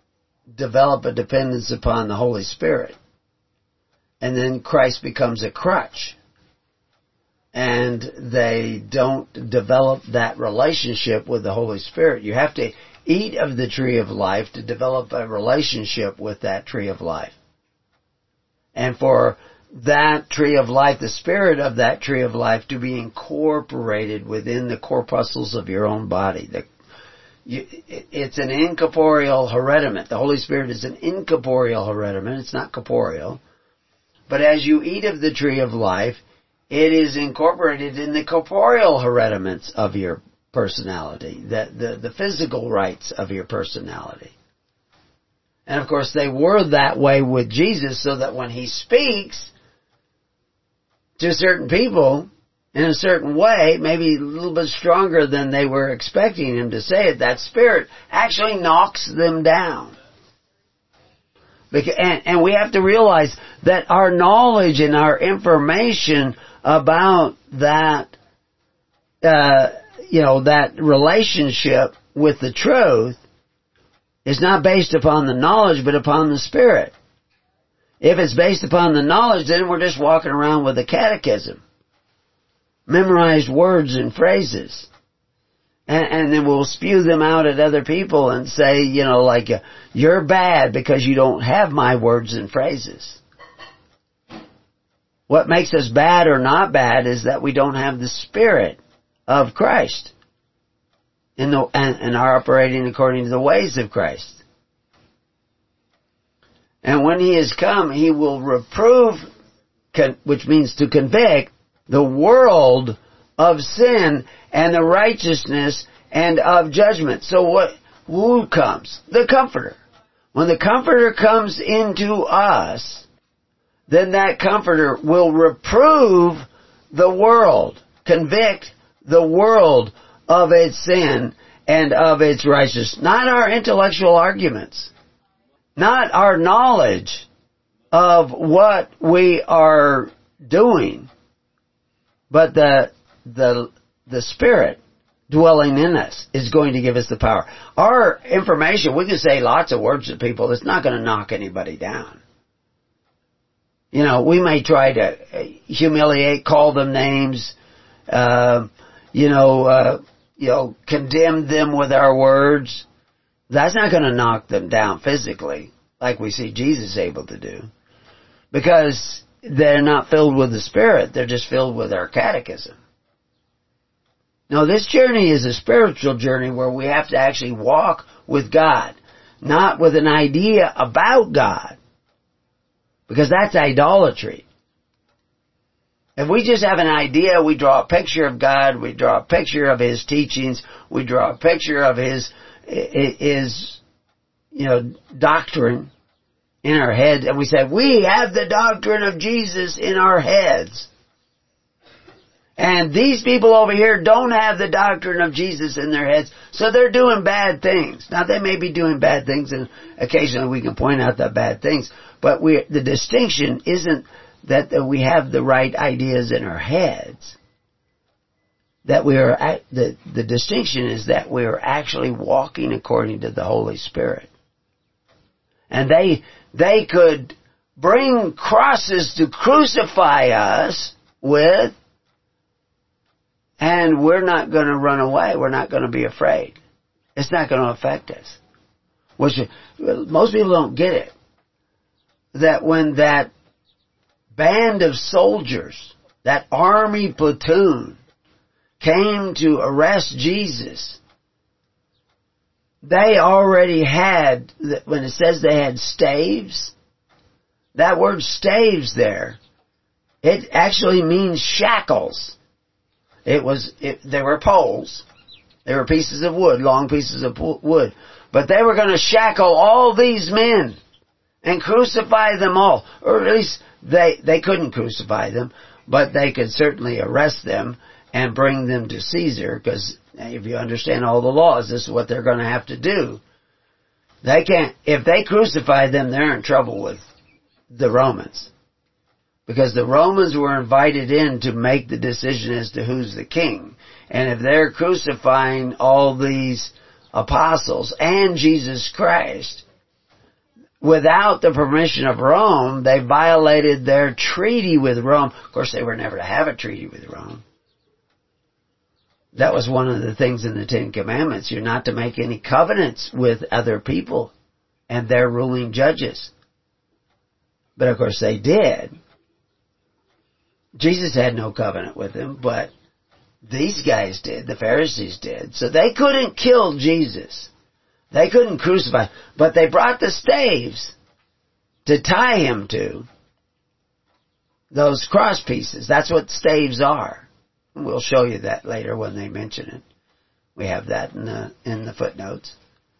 develop a dependence upon the Holy Spirit. And then Christ becomes a crutch. And they don't develop that relationship with the Holy Spirit. You have to eat of the tree of life to develop a relationship with that tree of life. And for that tree of life, the spirit of that tree of life, to be incorporated within the corpuscles of your own body. The, you, it's an incorporeal herediment. The Holy Spirit is an incorporeal herediment. It's not corporeal. But as you eat of the tree of life, it is incorporated in the corporeal herediments of your personality, the, the, the physical rights of your personality. And of course they were that way with Jesus, so that when He speaks to certain people in a certain way, maybe a little bit stronger than they were expecting Him to say it, that Spirit actually knocks them down. Because, and, and we have to realize that our knowledge and our information about that, uh, you know, that relationship with the truth is not based upon the knowledge, but upon the Spirit. If it's based upon the knowledge, then we're just walking around with a catechism, memorized words and phrases. And, and then we'll spew them out at other people and say, you know, like, uh, you're bad because you don't have my words and phrases. What makes us bad or not bad is that we don't have the Spirit of Christ in the, and, and are operating according to the ways of Christ. And when He has come, He will reprove, which means to convict, the world of sin and the righteousness and of judgment. So what, who comes? The Comforter. When the Comforter comes into us, then that Comforter will reprove the world, convict the world of its sin and of its righteousness. Not our intellectual arguments, not our knowledge of what we are doing, but the the the Spirit dwelling in us is going to give us the power. Our information, we can say lots of words to people. It's not going to knock anybody down. You know, we may try to humiliate, call them names, uh, you know, uh, you know, condemn them with our words. That's not going to knock them down physically, like we see Jesus able to do, because they're not filled with the Spirit. They're just filled with our catechism. No, this journey is a spiritual journey where we have to actually walk with God, not with an idea about God, because that's idolatry. If we just have an idea, we draw a picture of God, we draw a picture of His teachings, we draw a picture of His, His, you know, doctrine in our head, and we say, we have the doctrine of Jesus in our heads. And these people over here don't have the doctrine of Jesus in their heads, so they're doing bad things. Now, they may be doing bad things, and occasionally we can point out the bad things, but we, the distinction isn't that we have the right ideas in our heads. That we are, the, the distinction is that we are actually walking according to the Holy Spirit. And they, they could bring crosses to crucify us with, and we're not going to run away. We're not going to be afraid. It's not going to affect us. Which, most people don't get it. That when that band of soldiers, that army platoon, came to arrest Jesus, they already had, when it says they had staves, that word staves there, it actually means shackles. It was, it, there were poles. There were pieces of wood, long pieces of wood. But they were going to shackle all these men and crucify them all. Or at least they, they couldn't crucify them, but they could certainly arrest them and bring them to Caesar, because if you understand all the laws, this is what they're going to have to do. They can't, if they crucify them, they're in trouble with the Romans. Because the Romans were invited in to make the decision as to who's the king. And if they're crucifying all these apostles and Jesus Christ, without the permission of Rome, they violated their treaty with Rome. Of course, they were never to have a treaty with Rome. That was one of the things in the Ten Commandments. You're not to make any covenants with other people and their ruling judges. But of course they did. Jesus had no covenant with them, but these guys did. The Pharisees did. So they couldn't kill Jesus. They couldn't crucify, but they brought the staves to tie him to. Those cross pieces. That's what staves are. We'll show you that later when they mention it. We have that in the, in the footnotes.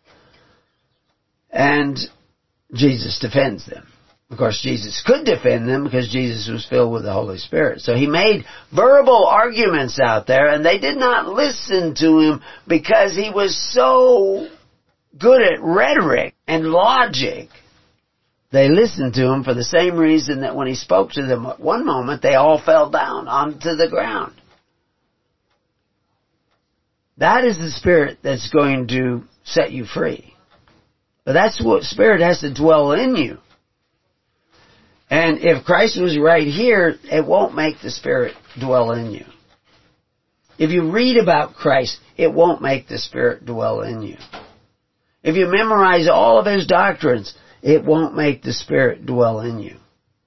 And Jesus defends them. Of course, Jesus could defend them because Jesus was filled with the Holy Spirit. So he made verbal arguments out there, and they did not listen to him because he was so good at rhetoric and logic. They listened to him for the same reason that when he spoke to them at one moment, they all fell down onto the ground. That is the Spirit that's going to set you free. But that's what Spirit has to dwell in you. And if Christ was right here, it won't make the Spirit dwell in you. If you read about Christ, it won't make the Spirit dwell in you. If you memorize all of His doctrines, it won't make the Spirit dwell in you.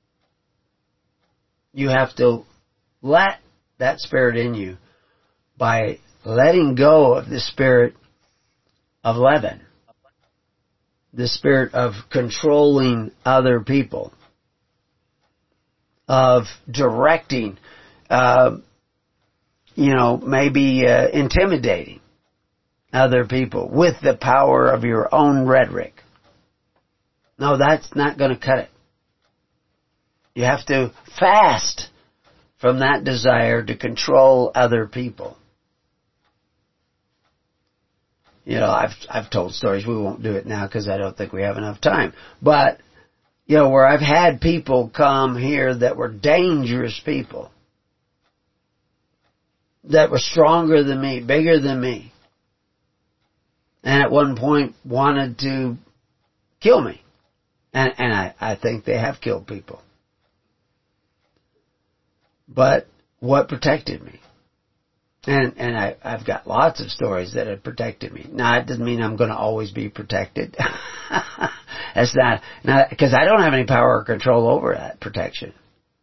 You have to let that Spirit in you by letting go of the spirit of leaven, the spirit of controlling other people, of directing, uh, you know, maybe uh, intimidating other people with the power of your own rhetoric. No, that's not going to cut it. You have to fast from that desire to control other people. You know, I've I've told stories. We won't do it now because I don't think we have enough time. But, you know, where I've had people come here that were dangerous people, that were stronger than me, bigger than me, and at one point wanted to kill me. And, and I, I think they have killed people. But what protected me? And and I, I've got lots of stories that have protected me. Now, it doesn't mean I'm going to always be protected. That's not, not, because I don't have any power or control over that protection.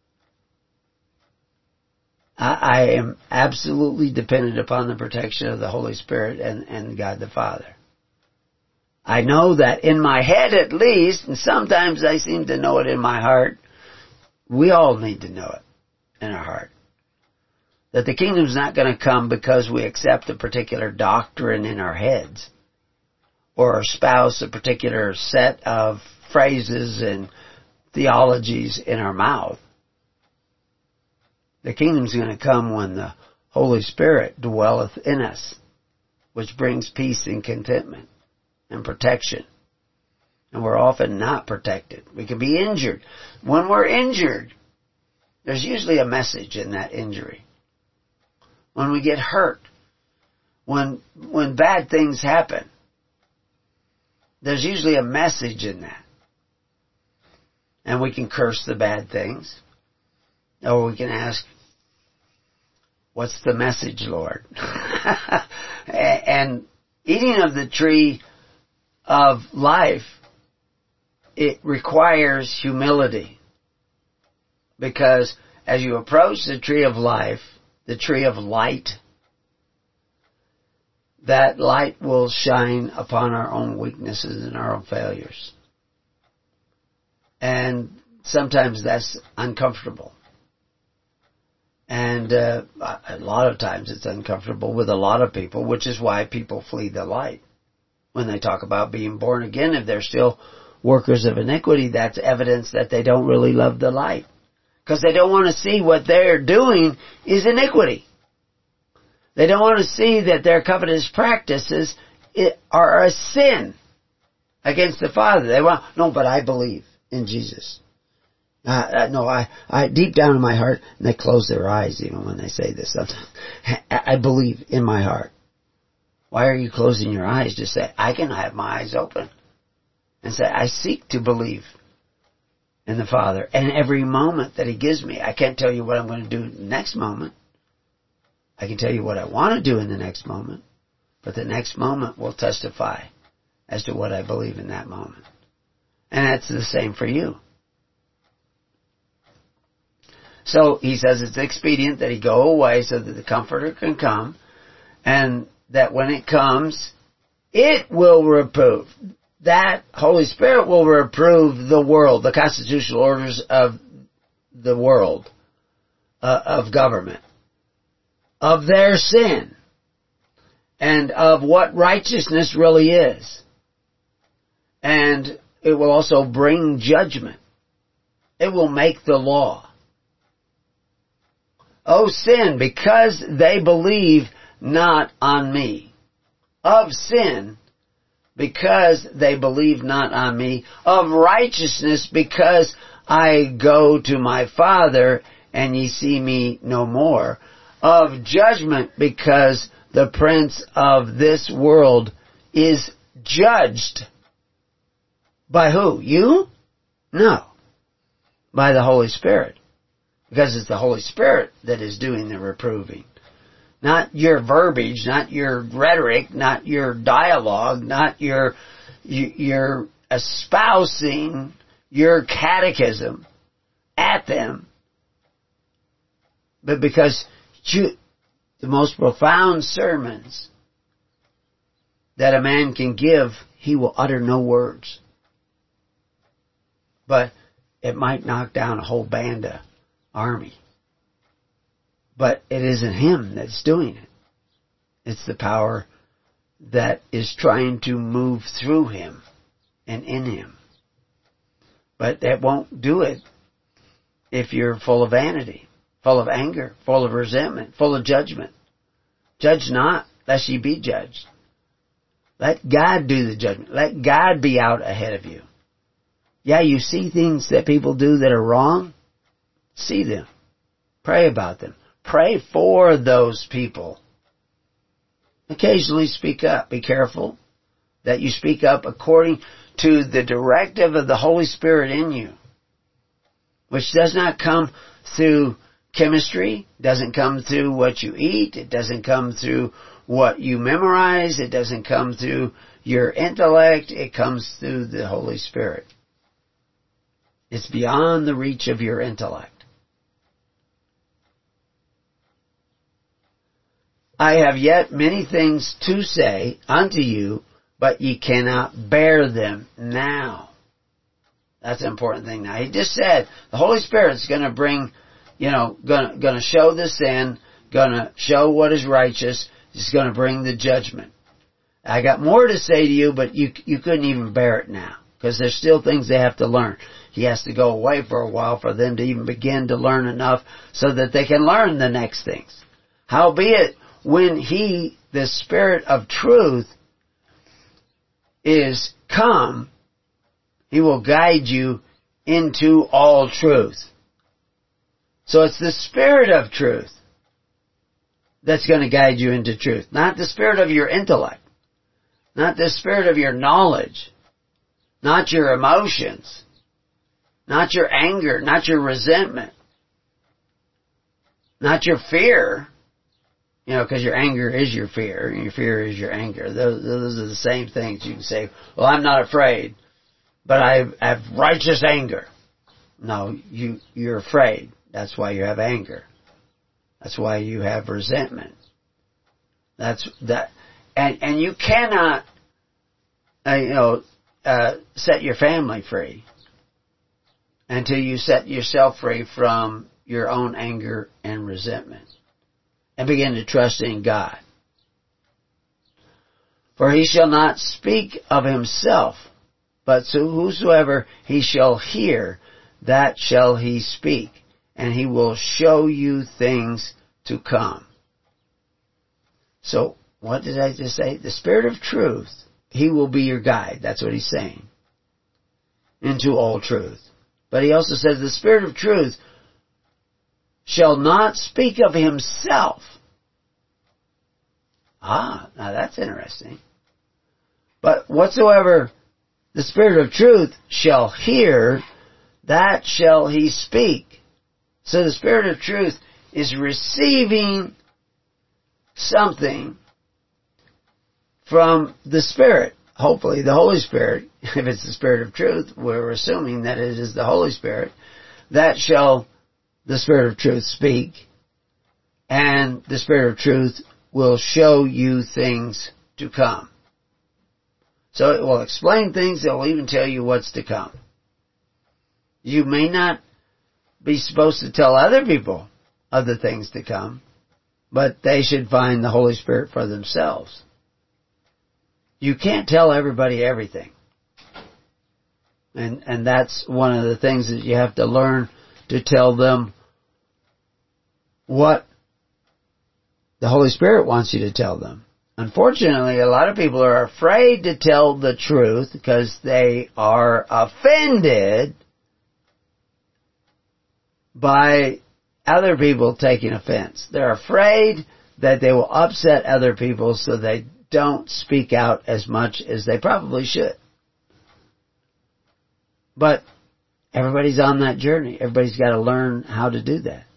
I, I am absolutely dependent upon the protection of the Holy Spirit and, and God the Father. I know that in my head at least, and sometimes I seem to know it in my heart. We all need to know it in our heart. That the kingdom's not going to come because we accept a particular doctrine in our heads or espouse a particular set of phrases and theologies in our mouth. The kingdom's going to come when the Holy Spirit dwelleth in us, which brings peace and contentment and protection. And we're often not protected. We can be injured. When we're injured, there's usually a message in that injury. When we get hurt, when when bad things happen, there's usually a message in that. And we can curse the bad things. Or we can ask, what's the message, Lord? And eating of the tree of life, it requires humility. Because as you approach the tree of life, the tree of light, that light will shine upon our own weaknesses and our own failures. And sometimes that's uncomfortable. And uh, a lot of times it's uncomfortable with a lot of people, which is why people flee the light. When they talk about being born again, if they're still workers of iniquity, that's evidence that they don't really love the light. Because they don't want to see what they're doing is iniquity. They don't want to see that their covetous practices are a sin against the Father. They want, no, but I believe in Jesus. Uh, no, I, I, deep down in my heart, and they close their eyes even when they say this sometimes. I believe in my heart. Why are you closing your eyes? Just say, I can have my eyes open. and say, I seek to believe in the Father. And every moment that He gives me, I can't tell you what I'm going to do in the next moment. I can tell you what I want to do in the next moment. But the next moment will testify as to what I believe in that moment. And that's the same for you. So He says it's expedient that He go away so that the Comforter can come, and that when it comes, it will reprove. That Holy Spirit will reprove the world, the constitutional orders of the world, uh, of government, of their sin, and of what righteousness really is. And it will also bring judgment. It will make the law. O sin, because they believe not on me. Of sin, because they believe not on me. Of righteousness, because I go to my Father, and ye see me no more. Of judgment, because the prince of this world is judged. By who? You? No. By the Holy Spirit. Because it's the Holy Spirit that is doing the reproving. Not your verbiage, not your rhetoric, not your dialogue, not your, your espousing your catechism at them. But because you, the most profound sermons that a man can give, he will utter no words. But it might knock down a whole band of army. But it isn't him that's doing it. It's the power that is trying to move through him and in him. But that won't do it if you're full of vanity, full of anger, full of resentment, full of judgment. Judge not, lest ye be judged. Let God do the judgment. Let God be out ahead of you. Yeah, you see things that people do that are wrong. See them. Pray about them. Pray for those people. Occasionally speak up. Be careful that you speak up according to the directive of the Holy Spirit in you, which does not come through chemistry, doesn't come through what you eat, it doesn't come through what you memorize, it doesn't come through your intellect, it comes through the Holy Spirit. It's beyond the reach of your intellect. I have yet many things to say unto you, but ye cannot bear them now. That's an important thing now. He just said the Holy Spirit's going to bring, you know, going to show the sin, going to show what is righteous. He's going to bring the judgment. I got more to say to you, but you you couldn't even bear it now because there's still things they have to learn. He has to go away for a while for them to even begin to learn enough so that they can learn the next things. Howbeit, when He, the Spirit of truth, is come, He will guide you into all truth. So it's the Spirit of truth that's going to guide you into truth. Not the spirit of your intellect. Not the spirit of your knowledge. Not your emotions. Not your anger. Not your resentment. Not your fear. You know, because your anger is your fear, and your fear is your anger. Those, those are the same things. You can say, well, I'm not afraid, but I have righteous anger. No, you, you're afraid. That's why you have anger. That's why you have resentment. That's that, and and you cannot, uh, you know, uh, set your family free until you set yourself free from your own anger and resentment. And begin to trust in God. For He shall not speak of Himself, but to whosoever He shall hear, that shall He speak, and He will show you things to come. So, what did I just say? The Spirit of truth, He will be your guide. That's what He's saying. Into all truth. But He also says the Spirit of truth shall not speak of Himself. Ah, now that's interesting. But whatsoever the the Spirit of truth shall hear, that shall he speak. So the Spirit of truth is receiving something from the Spirit. Hopefully the Holy Spirit. If it's the Spirit of truth, we're assuming that it is the Holy Spirit. That shall the Spirit of truth speak. And the Spirit of truth will show you things to come. So it will explain things. It will even tell you what's to come. You may not be supposed to tell other people of the things to come, but they should find the Holy Spirit for themselves. You can't tell everybody everything. And and that's one of the things that you have to learn, to tell them what the Holy Spirit wants you to tell them. Unfortunately, a lot of people are afraid to tell the truth because they are offended by other people taking offense. They're afraid that they will upset other people, so they don't speak out as much as they probably should. But everybody's on that journey. Everybody's got to learn how to do that.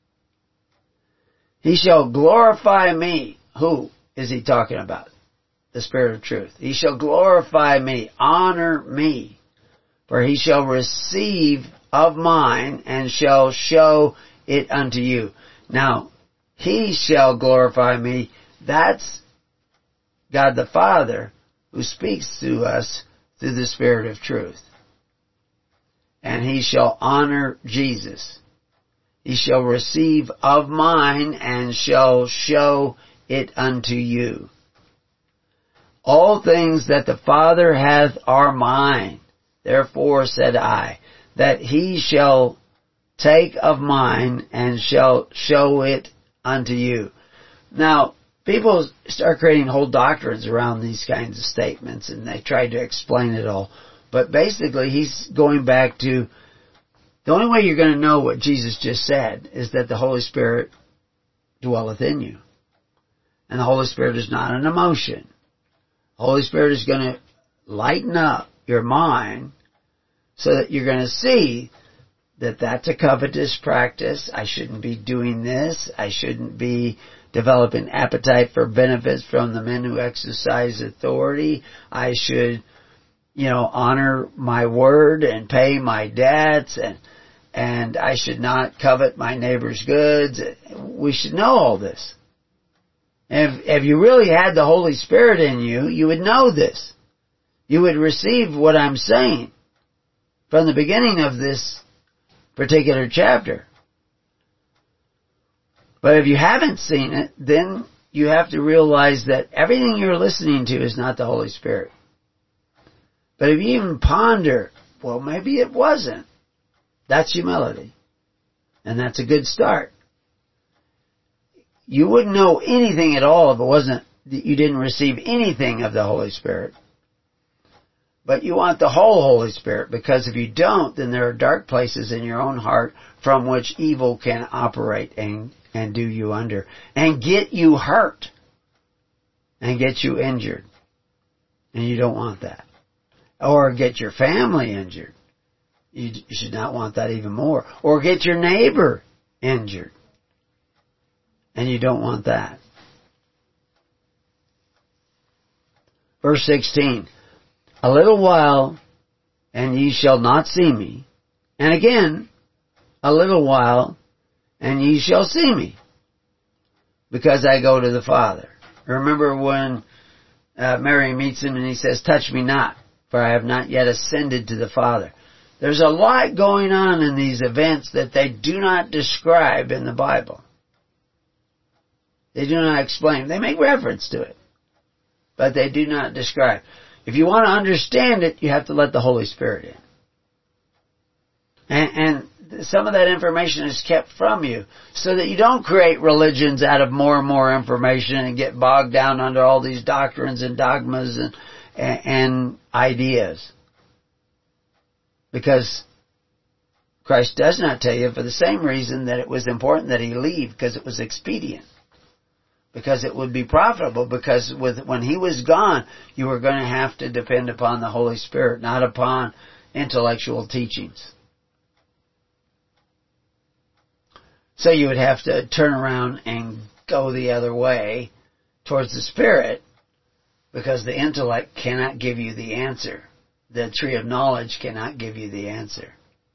He shall glorify me. Who is he talking about? The Spirit of truth. He shall glorify me, honor me, for he shall receive of mine and shall show it unto you. Now, he shall glorify me. That's God the Father who speaks to us through the Spirit of truth. And he shall honor Jesus. He shall receive of mine and shall show it unto you. All things that the Father hath are mine. Therefore said I, that he shall take of mine and shall show it unto you. Now, people start creating whole doctrines around these kinds of statements, and they try to explain it all. But basically, he's going back to, the only way you're going to know what Jesus just said is that the Holy Spirit dwelleth in you. And the Holy Spirit is not an emotion. The Holy Spirit is going to lighten up your mind so that you're going to see that that's a covetous practice. I shouldn't be doing this. I shouldn't be developing appetite for benefits from the men who exercise authority. I should, you know, honor my word and pay my debts, and and I should not covet my neighbor's goods. We should know all this. If, if you really had the Holy Spirit in you, you would know this. You would receive what I'm saying from the beginning of this particular chapter. But if you haven't seen it, then you have to realize that everything you're listening to is not the Holy Spirit. But if you even ponder, well, maybe it wasn't. That's humility. And that's a good start. You wouldn't know anything at all if it wasn't, you didn't receive anything of the Holy Spirit. But you want the whole Holy Spirit, because if you don't, then there are dark places in your own heart from which evil can operate and, and do you under. And get you hurt. And get you injured. And you don't want that. Or get your family injured. You, you should not want that even more. Or get your neighbor injured. And you don't want that. Verse sixteen. A little while, and ye shall not see me. And again, a little while, and ye shall see me. Because I go to the Father. Remember when uh, Mary meets him and he says, touch me not, for I have not yet ascended to the Father. There's a lot going on in these events that they do not describe in the Bible. They do not explain. They make reference to it, but they do not describe. If you want to understand it, you have to let the Holy Spirit in. And, and some of that information is kept from you so that you don't create religions out of more and more information and get bogged down under all these doctrines and dogmas and, and, and ideas. Because Christ does not tell you for the same reason that it was important that he leave, because it was expedient. Because it would be profitable, because with when he was gone, you were going to have to depend upon the Holy Spirit, not upon intellectual teachings. So you would have to turn around and go the other way towards the Spirit, because the intellect cannot give you the answer. The tree of knowledge cannot give you the answer.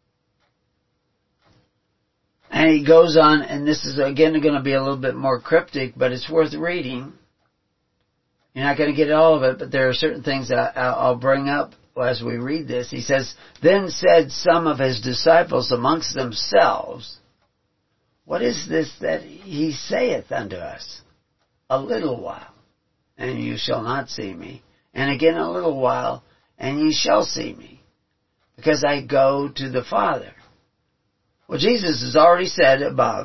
And he goes on, and this is again going to be a little bit more cryptic, but it's worth reading. You're not going to get all of it, but there are certain things that I'll bring up as we read this. He says, "Then said some of his disciples amongst themselves, What is this that he saith unto us? A little while, and you shall not see me. And again a little while, and ye shall see me, because I go to the Father." Well, Jesus has already said above,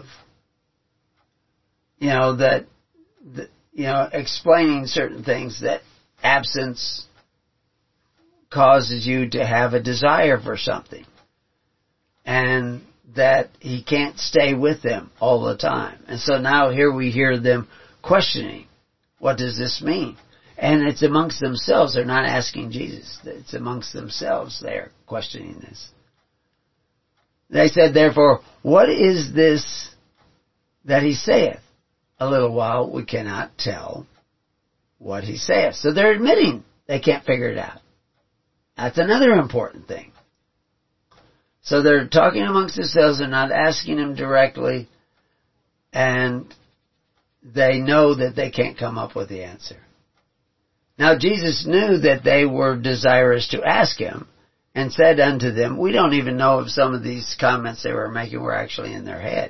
you know, that, that, you know, explaining certain things, that absence causes you to have a desire for something. And that he can't stay with them all the time. And so now here we hear them questioning, what does this mean? And it's amongst themselves. They're not asking Jesus. It's amongst themselves they're questioning this. They said, therefore, what is this that he saith? A little while we cannot tell what he saith. So they're admitting they can't figure it out. That's another important thing. So they're talking amongst themselves, they're not asking him directly, and they know that they can't come up with the answer. Now Jesus knew that they were desirous to ask him, and said unto them, we don't even know if some of these comments they were making were actually in their head.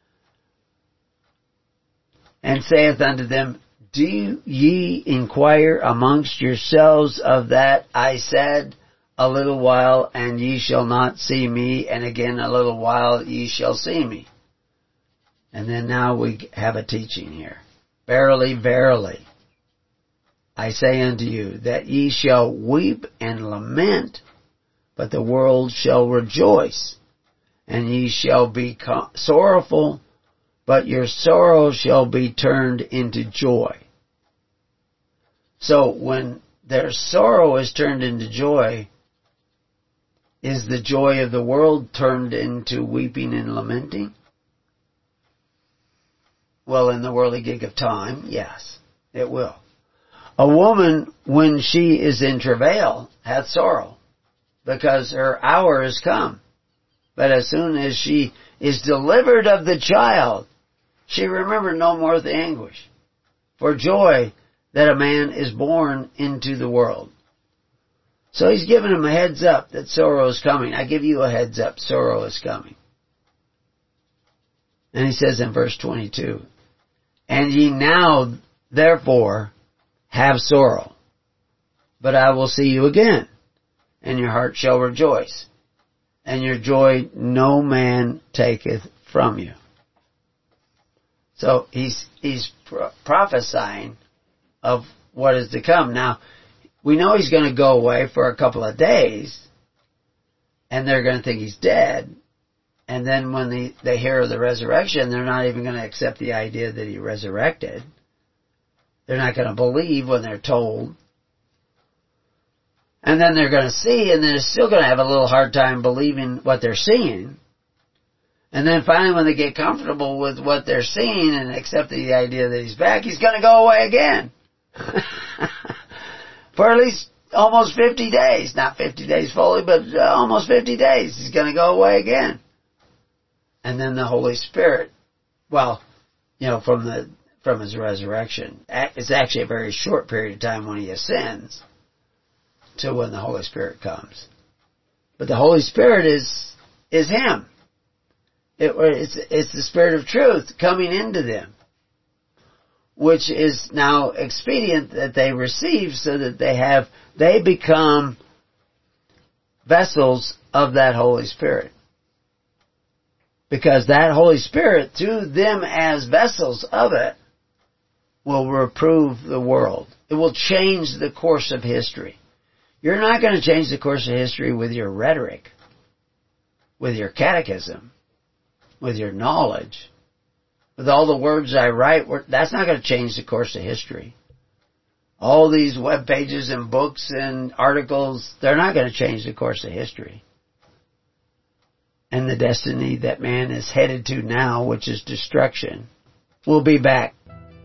And saith unto them, do ye inquire amongst yourselves of that I said, a little while, and ye shall not see me, and again a little while ye shall see me. And then now we have a teaching here. Verily, verily, I say unto you, that ye shall weep and lament, but the world shall rejoice, and ye shall be sorrowful, but your sorrow shall be turned into joy. So when their sorrow is turned into joy, is the joy of the world turned into weeping and lamenting? Well, in the worldly gig of time, yes, it will. A woman, when she is in travail, hath sorrow, because her hour is come. But as soon as she is delivered of the child, she remembered no more the anguish, for joy that a man is born into the world. So he's giving him a heads up that sorrow is coming. I give you a heads up, sorrow is coming. And he says in verse twenty-two, and ye now therefore have sorrow, but I will see you again, and your heart shall rejoice, and your joy no man taketh from you. So he's he's prophesying of what is to come. Now, we know he's going to go away for a couple of days, and they're going to think he's dead. And then when they, they hear of the resurrection, they're not even going to accept the idea that he resurrected. They're not going to believe when they're told. And then they're going to see, and then they're still going to have a little hard time believing what they're seeing. And then finally when they get comfortable with what they're seeing and accept the idea that he's back, he's going to go away again. For at least almost fifty days. Not fifty days fully, but uh, almost fifty days. He's going to go away again. And then the Holy Spirit, well, you know, from the from his resurrection, it's actually a very short period of time when he ascends to when the Holy Spirit comes. But the Holy Spirit is is him. It, it's, it's the Spirit of truth coming into them, which is now expedient that they receive so that they have, they become vessels of that Holy Spirit. Because that Holy Spirit, through them as vessels of it, will reprove the world. It will change the course of history. You're not going to change the course of history with your rhetoric, with your catechism, with your knowledge. with all the words I write, that's not going to change the course of history. All these web pages and books and articles, they're not going to change the course of history. And the destiny that man is headed to now, which is destruction. We'll be back.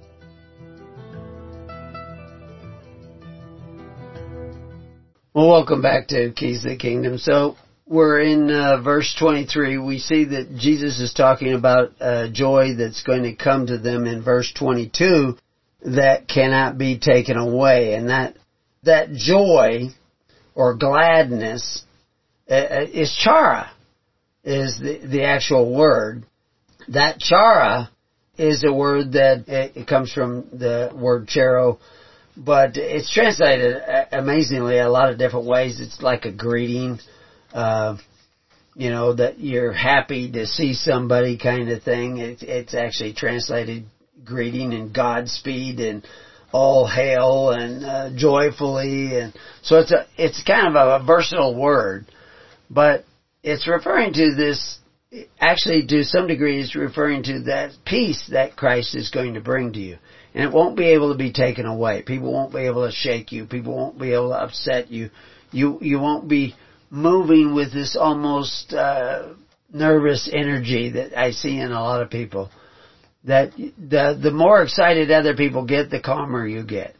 Well, welcome back to Keys to the Kingdom. So, we're in uh, verse twenty-three. We see that Jesus is talking about uh, joy that's going to come to them in verse twenty-two that cannot be taken away. And that that joy or gladness uh, is chara, is the, the actual word. That chara is a word that it, it comes from the word charo, but it's translated amazingly a lot of different ways. It's like a greeting. Uh, you know, that you're happy to see somebody kind of thing. It, it's actually translated greeting and Godspeed and all hail and uh, joyfully. And so it's a, it's kind of a, a versatile word, but it's referring to this, actually to some degree it's referring to that peace that Christ is going to bring to you. And it won't be able to be taken away. People won't be able to shake you. People won't be able to upset you. You, you won't be moving with this almost uh, nervous energy that I see in a lot of people. That the the more excited other people get, the calmer you get,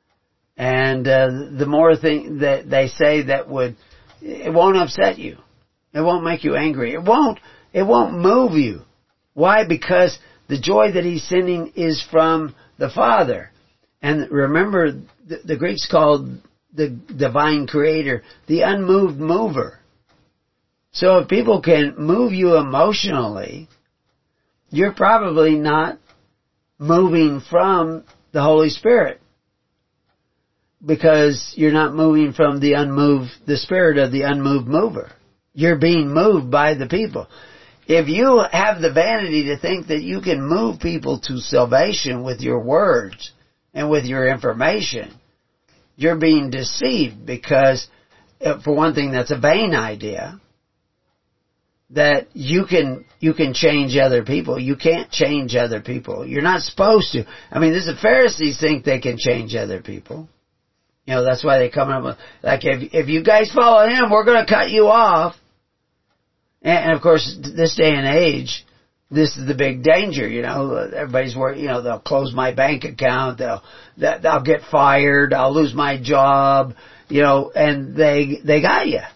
and uh, the more thing that they say that would, it won't upset you, it won't make you angry, it won't it won't move you. Why? Because the joy that he's sending is from the Father, and remember the, the Greeks called the divine creator the unmoved mover. So if people can move you emotionally, you're probably not moving from the Holy Spirit, because you're not moving from the unmoved, the spirit of the unmoved mover. You're being moved by the people. If you have the vanity to think that you can move people to salvation with your words and with your information, you're being deceived, because, for one thing, that's a vain idea. That you can, you can change other people. You can't change other people. You're not supposed to. I mean, the Pharisees think they can change other people. You know, that's why they come up with, like, if, if you guys follow him, we're going to cut you off. And, and of course, this day and age, this is the big danger, you know. Everybody's worried, you know, they'll close my bank account, they'll, that, I'll get fired, I'll lose my job, you know, and they, they got you.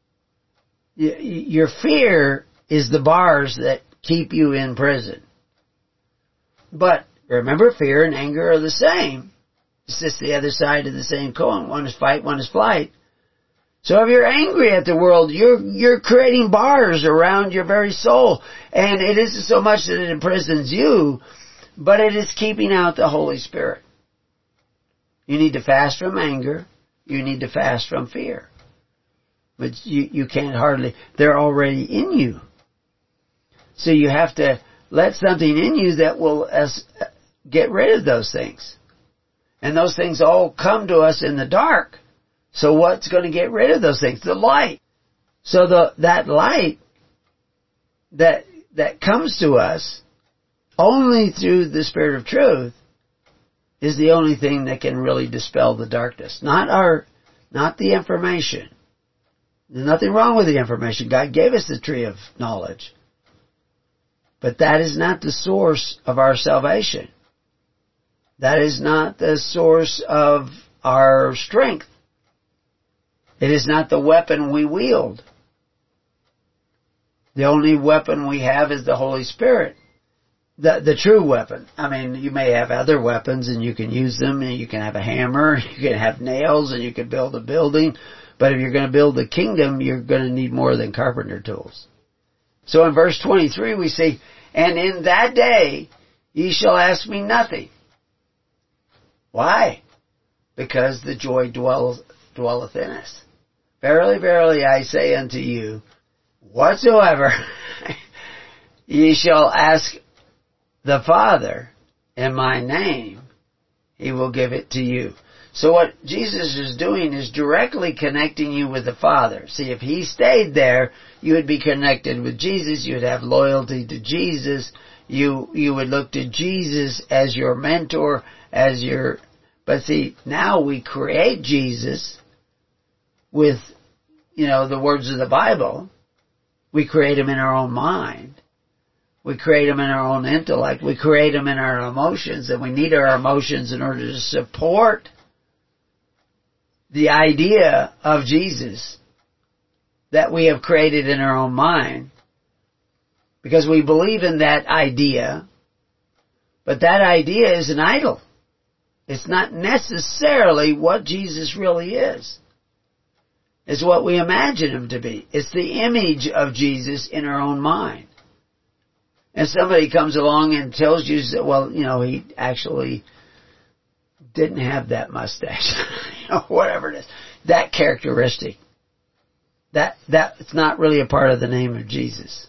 Your fear is the bars that keep you in prison. But remember, fear and anger are the same. It's just the other side of the same coin. One is fight, one is flight. So if you're angry at the world, you're you're creating bars around your very soul. And it isn't so much that it imprisons you, but it is keeping out the Holy Spirit. You need to fast from anger. You need to fast from fear. But you, you can't hardly, they're already in you. So you have to let something in you that will as, get rid of those things. And those things all come to us in the dark. So what's going to get rid of those things? The light. So the, that light that, that comes to us only through the Spirit of truth is the only thing that can really dispel the darkness. Not our, not the information. There's nothing wrong with the information. God gave us the tree of knowledge. But that is not the source of our salvation. That is not the source of our strength. It is not the weapon we wield. The only weapon we have is the Holy Spirit. The, the true weapon. I mean, you may have other weapons and you can use them, and you can have a hammer, you can have nails, and you can build a building. But if you're going to build the kingdom, you're going to need more than carpenter tools. So in verse twenty-three we see, and in that day ye shall ask me nothing. Why? Because the joy dwelleth, dwelleth in us. Verily, verily, I say unto you, whatsoever ye shall ask the Father in my name, he will give it to you. So what Jesus is doing is directly connecting you with the Father. See, if he stayed there, you would be connected with Jesus, you would have loyalty to Jesus, You, you would look to Jesus as your mentor, as your, but see, now we create Jesus with, you know, the words of the Bible. We create him in our own mind. We create him in our own intellect. We create him in our emotions, and we need our emotions in order to support the idea of Jesus that we have created in our own mind. Because we believe in that idea, but that idea is an idol. It's not necessarily what Jesus really is. It's what we imagine him to be. It's the image of Jesus in our own mind. And somebody comes along and tells you, well, you know, he actually didn't have that mustache, you know, whatever it is, that characteristic. That, that's not really a part of the name of Jesus.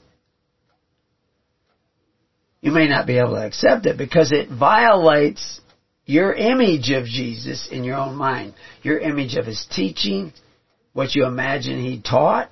You may not be able to accept it because it violates your image of Jesus in your own mind. Your image of his teaching, what you imagine he taught.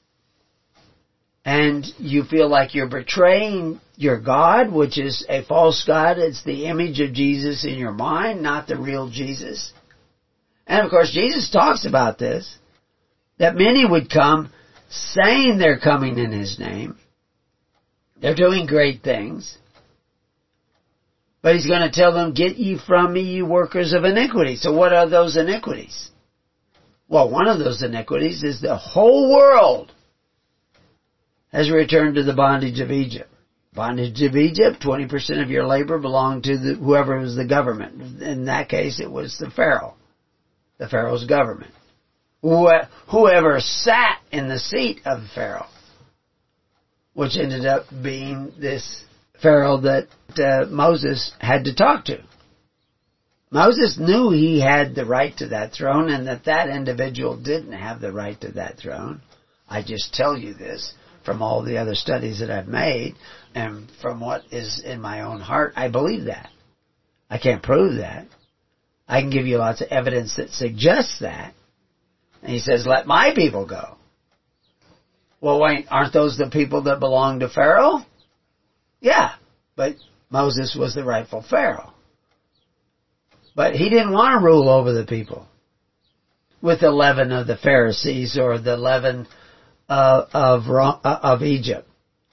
And you feel like you're betraying your God, which is a false God. It's the image of Jesus in your mind, not the real Jesus. And of course, Jesus talks about this, that many would come saying they're coming in his name. They're doing great things. But he's going to tell them, get ye from me, you workers of iniquity. So what are those iniquities? Well, one of those iniquities is the whole world has returned to the bondage of Egypt. Bondage of Egypt, twenty percent of your labor belonged to the, whoever was the government. In that case, it was the Pharaoh. The Pharaoh's government. Whoever sat in the seat of Pharaoh, which ended up being this Pharaoh that uh, Moses had to talk to. Moses knew he had the right to that throne and that that individual didn't have the right to that throne. I just tell you this from all the other studies that I've made and from what is in my own heart. I believe that. I can't prove that. I can give you lots of evidence that suggests that. And he says, let my people go. Well, wait, aren't those the people that belong to Pharaoh? Yeah, but Moses was the rightful Pharaoh. But he didn't want to rule over the people with the leaven of the Pharisees or the leaven uh, of uh, of Egypt.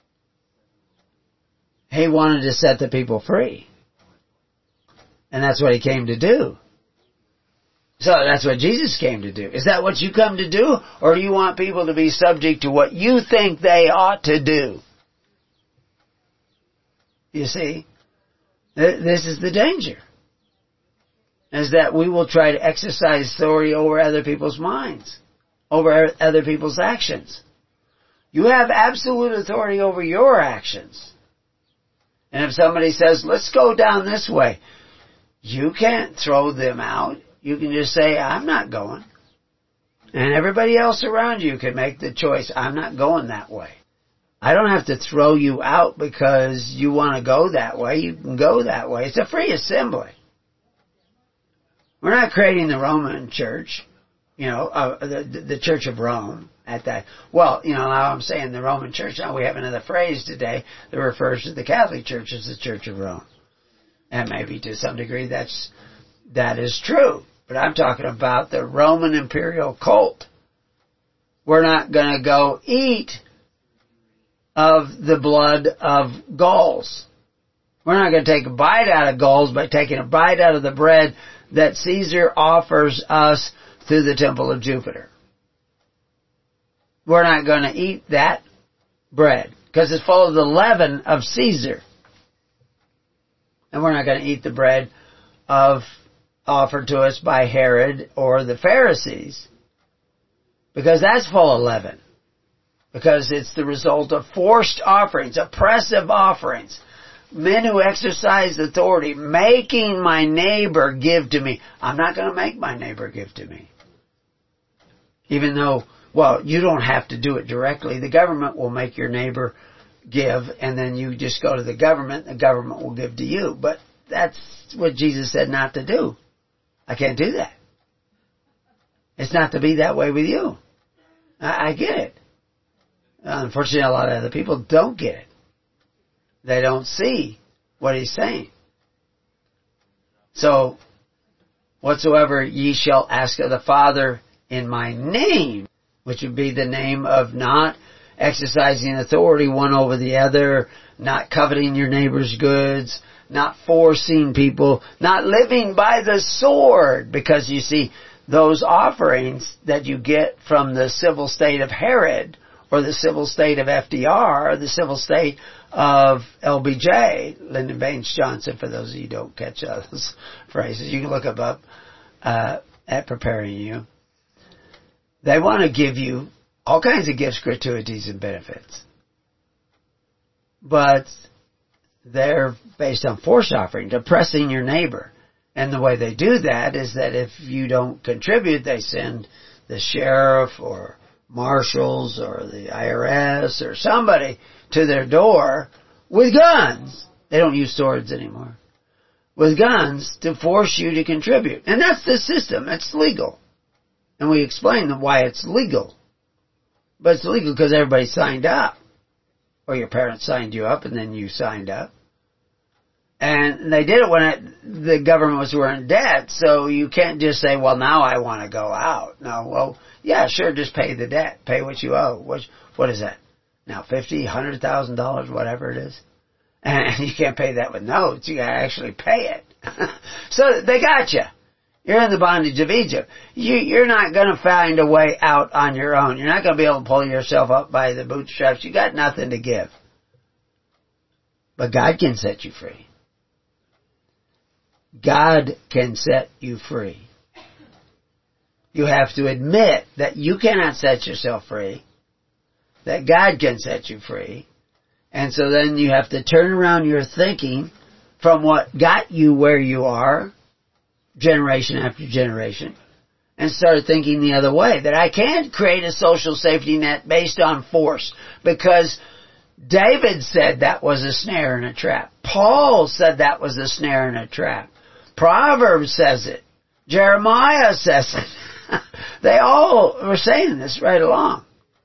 He wanted to set the people free. And that's what he came to do. So that's what Jesus came to do. Is that what you come to do? Or do you want people to be subject to what you think they ought to do? You see? This is the danger. Is that we will try to exercise authority over other people's minds. Over other people's actions. You have absolute authority over your actions. And if somebody says, let's go down this way, you can't throw them out. You can just say, I'm not going. And everybody else around you can make the choice, I'm not going that way. I don't have to throw you out because you want to go that way. You can go that way. It's a free assembly. We're not creating the Roman church, you know, uh, the, the Church of Rome at that. Well, you know, now I'm saying the Roman church. Now we have another phrase today that refers to the Catholic Church as the Church of Rome. And maybe to some degree that's, that is true. But I'm talking about the Roman imperial cult. We're not going to go eat of the blood of Gauls. We're not going to take a bite out of Gauls by taking a bite out of the bread that Caesar offers us through the temple of Jupiter. We're not going to eat that bread because it's full of the leaven of Caesar. And we're not going to eat the bread of offered to us by Herod or the Pharisees because that's full of leaven. Because it's the result of forced offerings, oppressive offerings. Men who exercise authority, making my neighbor give to me. I'm not going to make my neighbor give to me. Even though, well, you don't have to do it directly. The government will make your neighbor give, and then you just go to the government, the government will give to you. But that's what Jesus said not to do. I can't do that. It's not to be that way with you. I, I get it. Unfortunately, a lot of other people don't get it. They don't see what he's saying. So, whatsoever ye shall ask of the Father in my name, which would be the name of not exercising authority one over the other, not coveting your neighbor's goods, not forcing people, not living by the sword. Because you see, those offerings that you get from the civil state of Herod, or the civil state of F D R, or the civil state of L B J, Lyndon Baines Johnson, for those of you who don't catch those phrases, you can look them up uh, at Preparing You. They want to give you all kinds of gifts, gratuities, and benefits. But they're based on force offering, oppressing your neighbor. And the way they do that is that if you don't contribute, they send the sheriff or marshals or the I R S or somebody to their door with guns. They don't use swords anymore. With guns to force you to contribute. And that's the system. It's legal. And we explain why it's legal. But it's legal because everybody signed up. Or your parents signed you up and then you signed up. And they did it when it, the government was were in debt, so you can't just say, well, now I want to go out. No, well, yeah, sure, just pay the debt. Pay what you owe. What, what is that? Now, fifty, a hundred thousand dollars, whatever it is. And you can't pay that with notes. You got to actually pay it. So they got you. You're in the bondage of Egypt. You, you're not going to find a way out on your own. You're not going to be able to pull yourself up by the bootstraps. You got nothing to give. But God can set you free. God can set you free. You have to admit that you cannot set yourself free, that God can set you free, and so then you have to turn around your thinking from what got you where you are, generation after generation, and start thinking the other way, that I can't create a social safety net based on force, because David said that was a snare and a trap. Paul said that was a snare and a trap. Proverbs says it. Jeremiah says it. They all were saying this right along.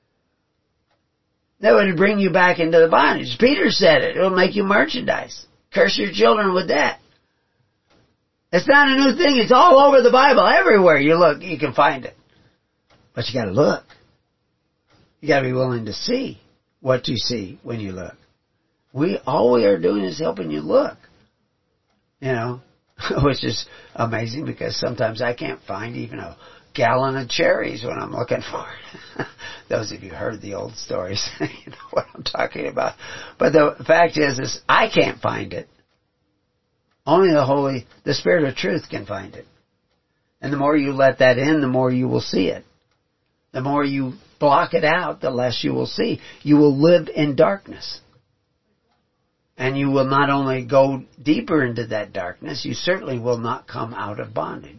That would bring you back into the bondage. Peter said it. It will make you merchandise. Curse your children with that. It's not a new thing. It's all over the Bible. Everywhere you look, you can find it. But you got to look. You got to be willing to see what you see when you look. We all we are doing is helping you look. You know. Which is amazing because sometimes I can't find even a gallon of cherries when I'm looking for it. Those of you who heard the old stories, you know what I'm talking about. But the fact is, is I can't find it. Only the Holy, the Spirit of Truth can find it. And the more you let that in, the more you will see it. The more you block it out, the less you will see. You will live in darkness. And you will not only go deeper into that darkness, you certainly will not come out of bondage.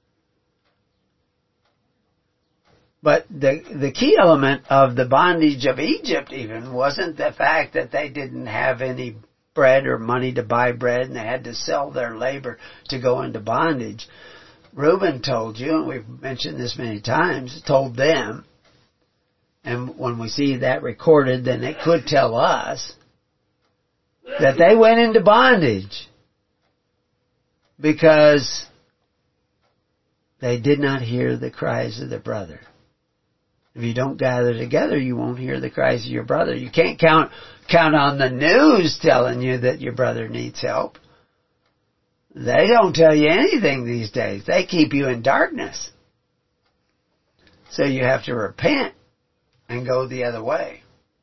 But the the key element of the bondage of Egypt even wasn't the fact that they didn't have any bread or money to buy bread and they had to sell their labor to go into bondage. Reuben told you, and we've mentioned this many times, told them, and when we see that recorded, then it could tell us, that they went into bondage because they did not hear the cries of their brother. If you don't gather together, you won't hear the cries of your brother. You can't count count on the news telling you that your brother needs help. They don't tell you anything these days. They keep you in darkness. So you have to repent and go the other way.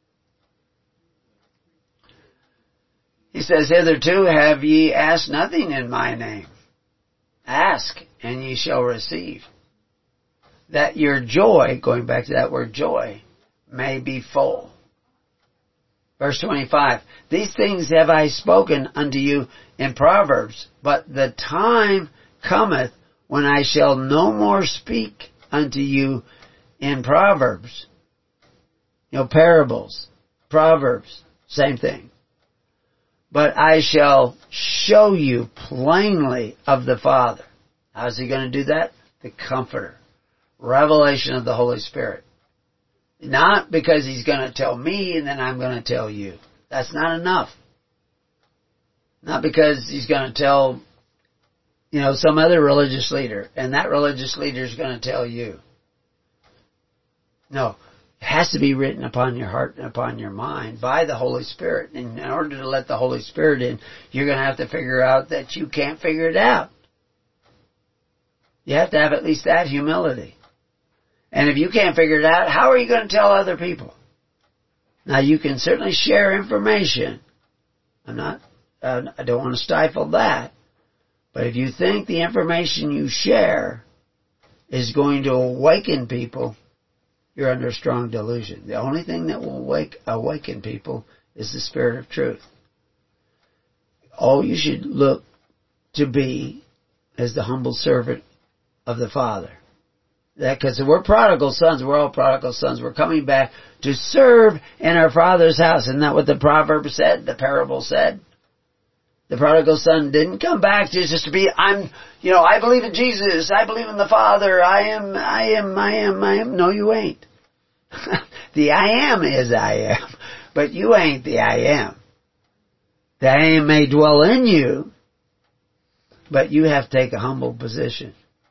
He says, hitherto have ye asked nothing in my name. Ask, and ye shall receive. That your joy, going back to that word joy, may be full. Verse twenty-five, these things have I spoken unto you in Proverbs, but the time cometh when I shall no more speak unto you in Proverbs. You know, parables, Proverbs, same thing. But I shall show you plainly of the Father. How's he going to do that? The Comforter. Revelation of the Holy Spirit. Not because he's going to tell me and then I'm going to tell you. That's not enough. Not because he's going to tell, you know, some other religious leader, and that religious leader is going to tell you. No, it has to be written upon your heart and upon your mind by the Holy Spirit. And in order to let the Holy Spirit in, you're going to have to figure out that you can't figure it out. You have to have at least that humility. And if you can't figure it out, how are you going to tell other people? Now, you can certainly share information. I'm not, uh, I don't want to stifle that. But if you think the information you share is going to awaken people, you're under strong delusion. The only thing that will wake, awaken people is the Spirit of truth. All you should look to be as the humble servant of the Father. That, because we're prodigal sons, we're all prodigal sons. We're coming back to serve in our Father's house. Isn't that what the proverb said, the parable said? The prodigal son didn't come back just to be, I'm, you know, I believe in Jesus, I believe in the Father, I am, I am, I am, I am. No, you ain't. The I am is I am, but you ain't the I am. The I am may dwell in you, but you have to take a humble position.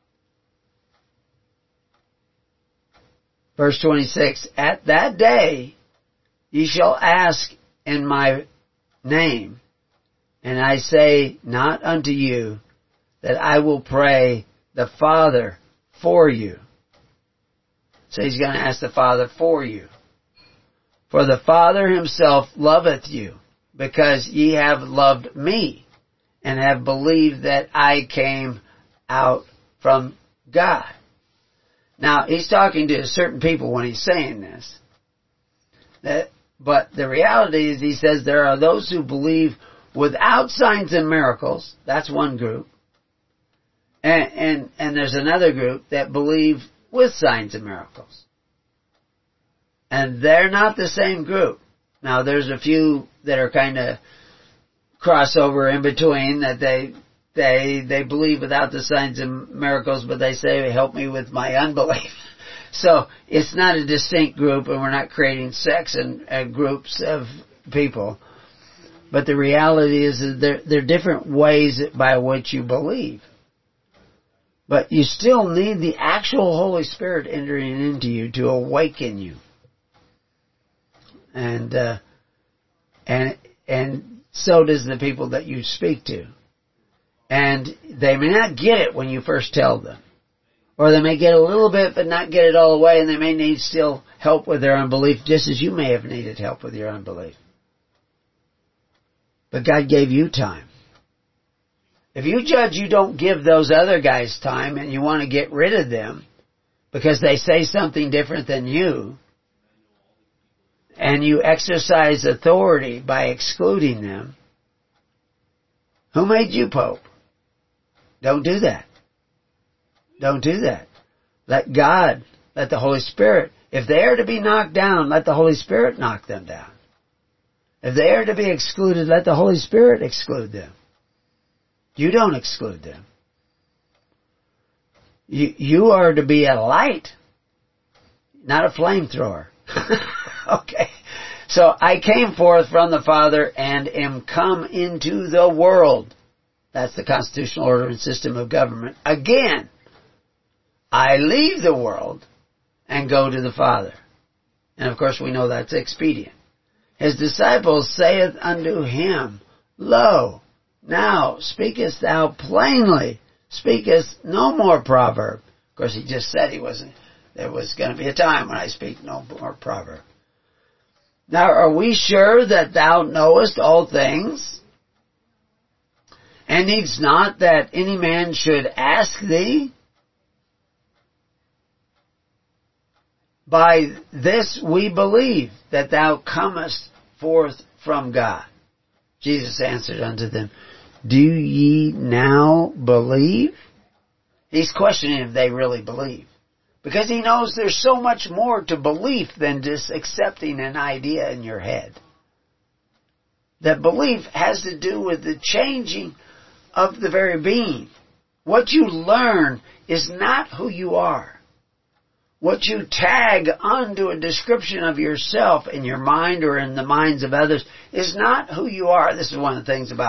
Verse twenty-six, at that day ye shall ask in my name, and I say not unto you that I will pray the Father for you. So he's going to ask the Father for you. For the Father himself loveth you, because ye have loved me, and have believed that I came out from God. Now, he's talking to certain people when he's saying this. That, but the reality is, he says there are those who believe without signs and miracles. That's one group. And, and, and there's another group that believe with signs and miracles. And they're not the same group. Now, there's a few that are kind of crossover in between, that they they they believe without the signs and miracles, but they say, help me with my unbelief. So it's not a distinct group, and we're not creating sects and uh, groups of people. But the reality is that there, there are different ways by which you believe. But you still need the actual Holy Spirit entering into you to awaken you. And uh, and and so does the people that you speak to. And they may not get it when you first tell them. Or they may get a little bit but not get it all the way, and they may need still help with their unbelief, just as you may have needed help with your unbelief. But God gave you time. If you judge you don't give those other guys time, and you want to get rid of them because they say something different than you, and you exercise authority by excluding them, who made you Pope? Don't do that. Don't do that. Let God, let the Holy Spirit, if they are to be knocked down, let the Holy Spirit knock them down. If they are to be excluded, let the Holy Spirit exclude them. You don't exclude them. You, you are to be a light, not a flamethrower. Okay. So I came forth from the Father and am come into the world. That's the constitutional order and system of government. Again, I leave the world and go to the Father. And of course we know that's expedient. His disciples saith unto him, Lo, now speakest thou plainly, speakest no more proverb. Of course he just said he wasn't, there was going to be a time when I speak no more proverb. Now are we sure that thou knowest all things? And needs not that any man should ask thee? By this we believe that thou comest forth from God. Jesus answered unto them, Do ye now believe? He's questioning if they really believe. Because he knows there's so much more to belief than just accepting an idea in your head. That belief has to do with the changing of the very being. What you learn is not who you are. What you tag onto a description of yourself in your mind or in the minds of others is not who you are. This is one of the things about,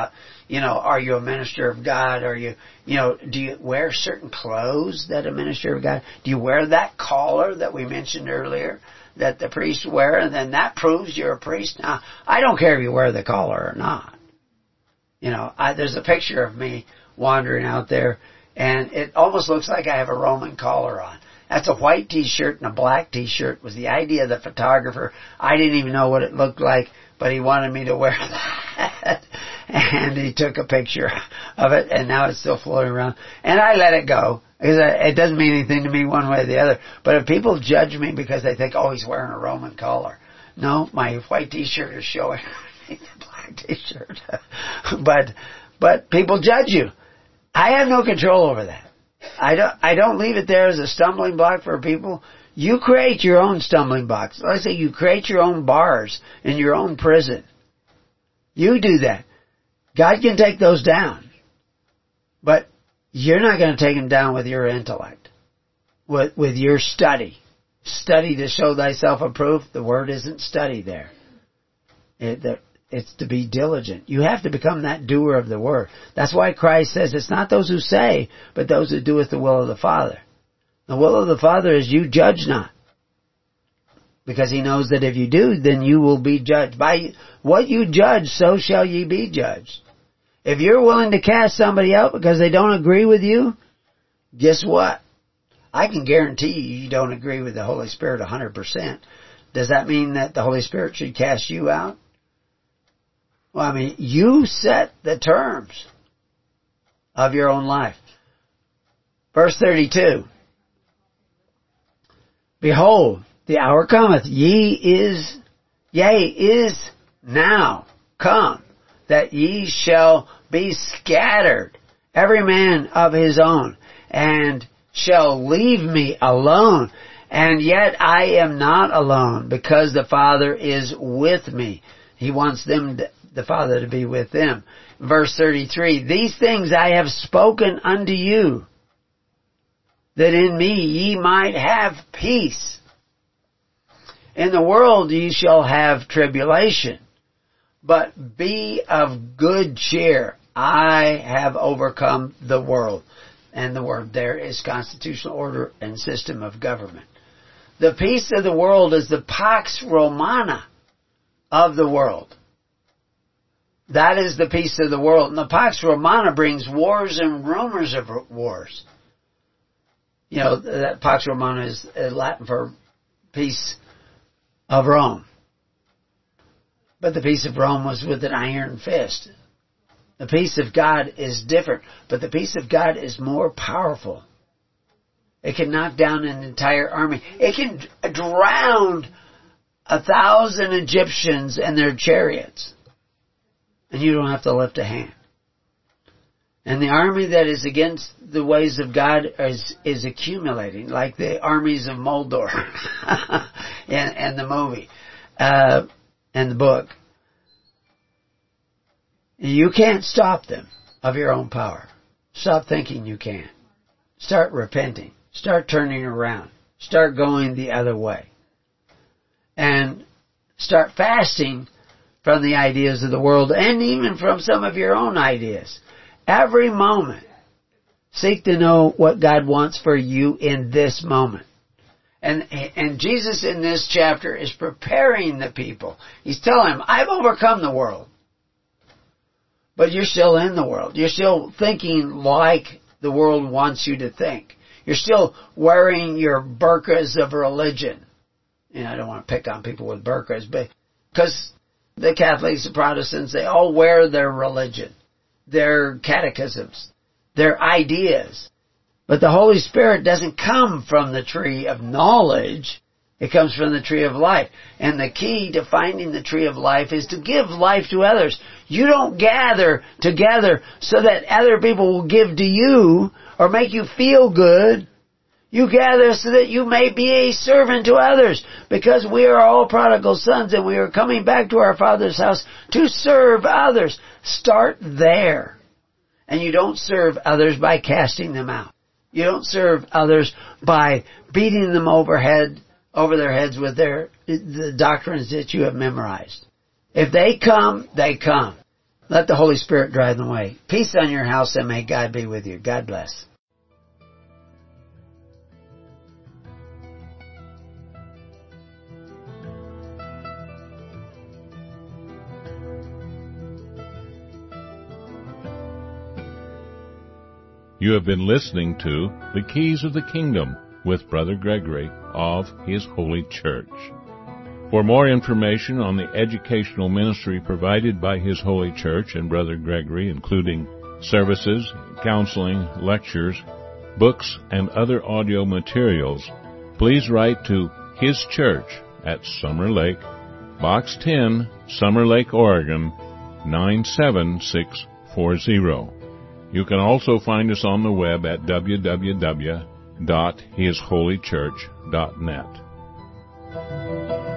You know, are you a minister of God? Are you, you know, do you wear certain clothes that a minister of God? Do you wear that collar that we mentioned earlier that the priests wear? And then that proves you're a priest. Now, I don't care if you wear the collar or not. You know, I, there's a picture of me wandering out there, and it almost looks like I have a Roman collar on. That's a white t-shirt and a black t-shirt was the idea of the photographer. I didn't even know what it looked like, but he wanted me to wear that. And he took a picture of it, and now it's still floating around. And I let it go, because it doesn't mean anything to me one way or the other. But if people judge me because they think, oh, he's wearing a Roman collar. No, my white t-shirt is showing the black t-shirt. but, but people judge you. I have no control over that. I don't, I don't leave it there as a stumbling block for people. You create your own stumbling blocks. Let's say you create your own bars in your own prison. You do that. God can take those down. But you're not going to take them down with your intellect. With, with your study. Study to show thyself approved. The word isn't study there. It, the, It's to be diligent. You have to become that doer of the word. That's why Christ says it's not those who say, but those who doeth the will of the Father. The will of the Father is you judge not. Because he knows that if you do, then you will be judged. By what you judge, so shall ye be judged. If you're willing to cast somebody out because they don't agree with you, guess what? I can guarantee you you don't agree with the Holy Spirit one hundred percent. Does that mean that the Holy Spirit should cast you out? Well, I mean, you set the terms of your own life. Verse thirty-two. Behold, the hour cometh, ye is, yea, is now come, that ye shall be scattered, every man of his own, and shall leave me alone. And yet I am not alone, because the Father is with me. He wants them to, the Father to be with them. Verse thirty-three, these things I have spoken unto you, that in me ye might have peace. In the world ye shall have tribulation, but be of good cheer. I have overcome the world. And the word there is constitutional order and system of government. The peace of the world is the Pax Romana of the world. That is the peace of the world. And the Pax Romana brings wars and rumors of wars. You know, that Pax Romana is Latin for peace of Rome. But the peace of Rome was with an iron fist. The peace of God is different, but the peace of God is more powerful. It can knock down an entire army. It can drown a thousand Egyptians and their chariots. And you don't have to lift a hand. And the army that is against the ways of God is, is accumulating, like the armies of Mordor in, in the movie, uh, and the book. You can't stop them of your own power. Stop thinking you can. Start repenting. Start turning around. Start going the other way. And start fasting from the ideas of the world and even from some of your own ideas. Every moment, seek to know what God wants for you in this moment. And, and Jesus in this chapter is preparing the people. He's telling them, I've overcome the world. But you're still in the world. You're still thinking like the world wants you to think. You're still wearing your burqas of religion. You know, I don't want to pick on people with burqas, but because the Catholics, the Protestants, they all wear their religion, their catechisms, their ideas. But the Holy Spirit doesn't come from the tree of knowledge. It comes from the tree of life. And the key to finding the tree of life is to give life to others. You don't gather together so that other people will give to you or make you feel good. You gather so that you may be a servant to others, because we are all prodigal sons and we are coming back to our Father's house to serve others. Start there. And you don't serve others by casting them out. You don't serve others by beating them overhead, over their heads with their the doctrines that you have memorized. If they come, they come. Let the Holy Spirit drive the way. Peace on your house, and may God be with you. God bless. You have been listening to The Keys of the Kingdom with Brother Gregory of His Holy Church. For more information on the educational ministry provided by His Holy Church and Brother Gregory, including services, counseling, lectures, books, and other audio materials, please write to His Church at Summer Lake, Box ten, Summer Lake, Oregon, nine seven six four zero. You can also find us on the web at w w w dot his holy church dot net.